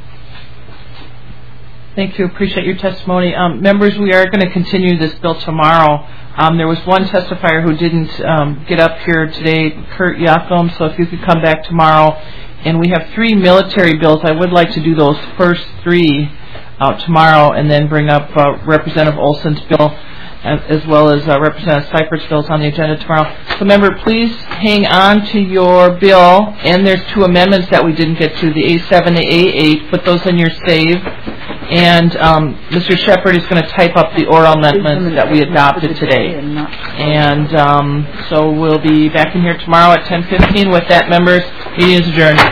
Thank you. Appreciate your testimony. Um, members, we are going to continue this bill tomorrow. Um, there was one testifier who didn't um, get up here today, Kurt Yakum, so if you could come back tomorrow. And we have three military bills. I would like to do those first three uh, tomorrow and then bring up uh, Representative Olson's bill as well as uh, Representative Seifert's bills on the agenda tomorrow. So, member, please hang on to your bill. And there's two amendments that we didn't get to, the A seven, the A eight. Put those in your save. And um, Mister Shepard is going to type up the oral amendments that we adopted today. And um, so we'll be back in here tomorrow at ten fifteen. With that, members, meeting is adjourned.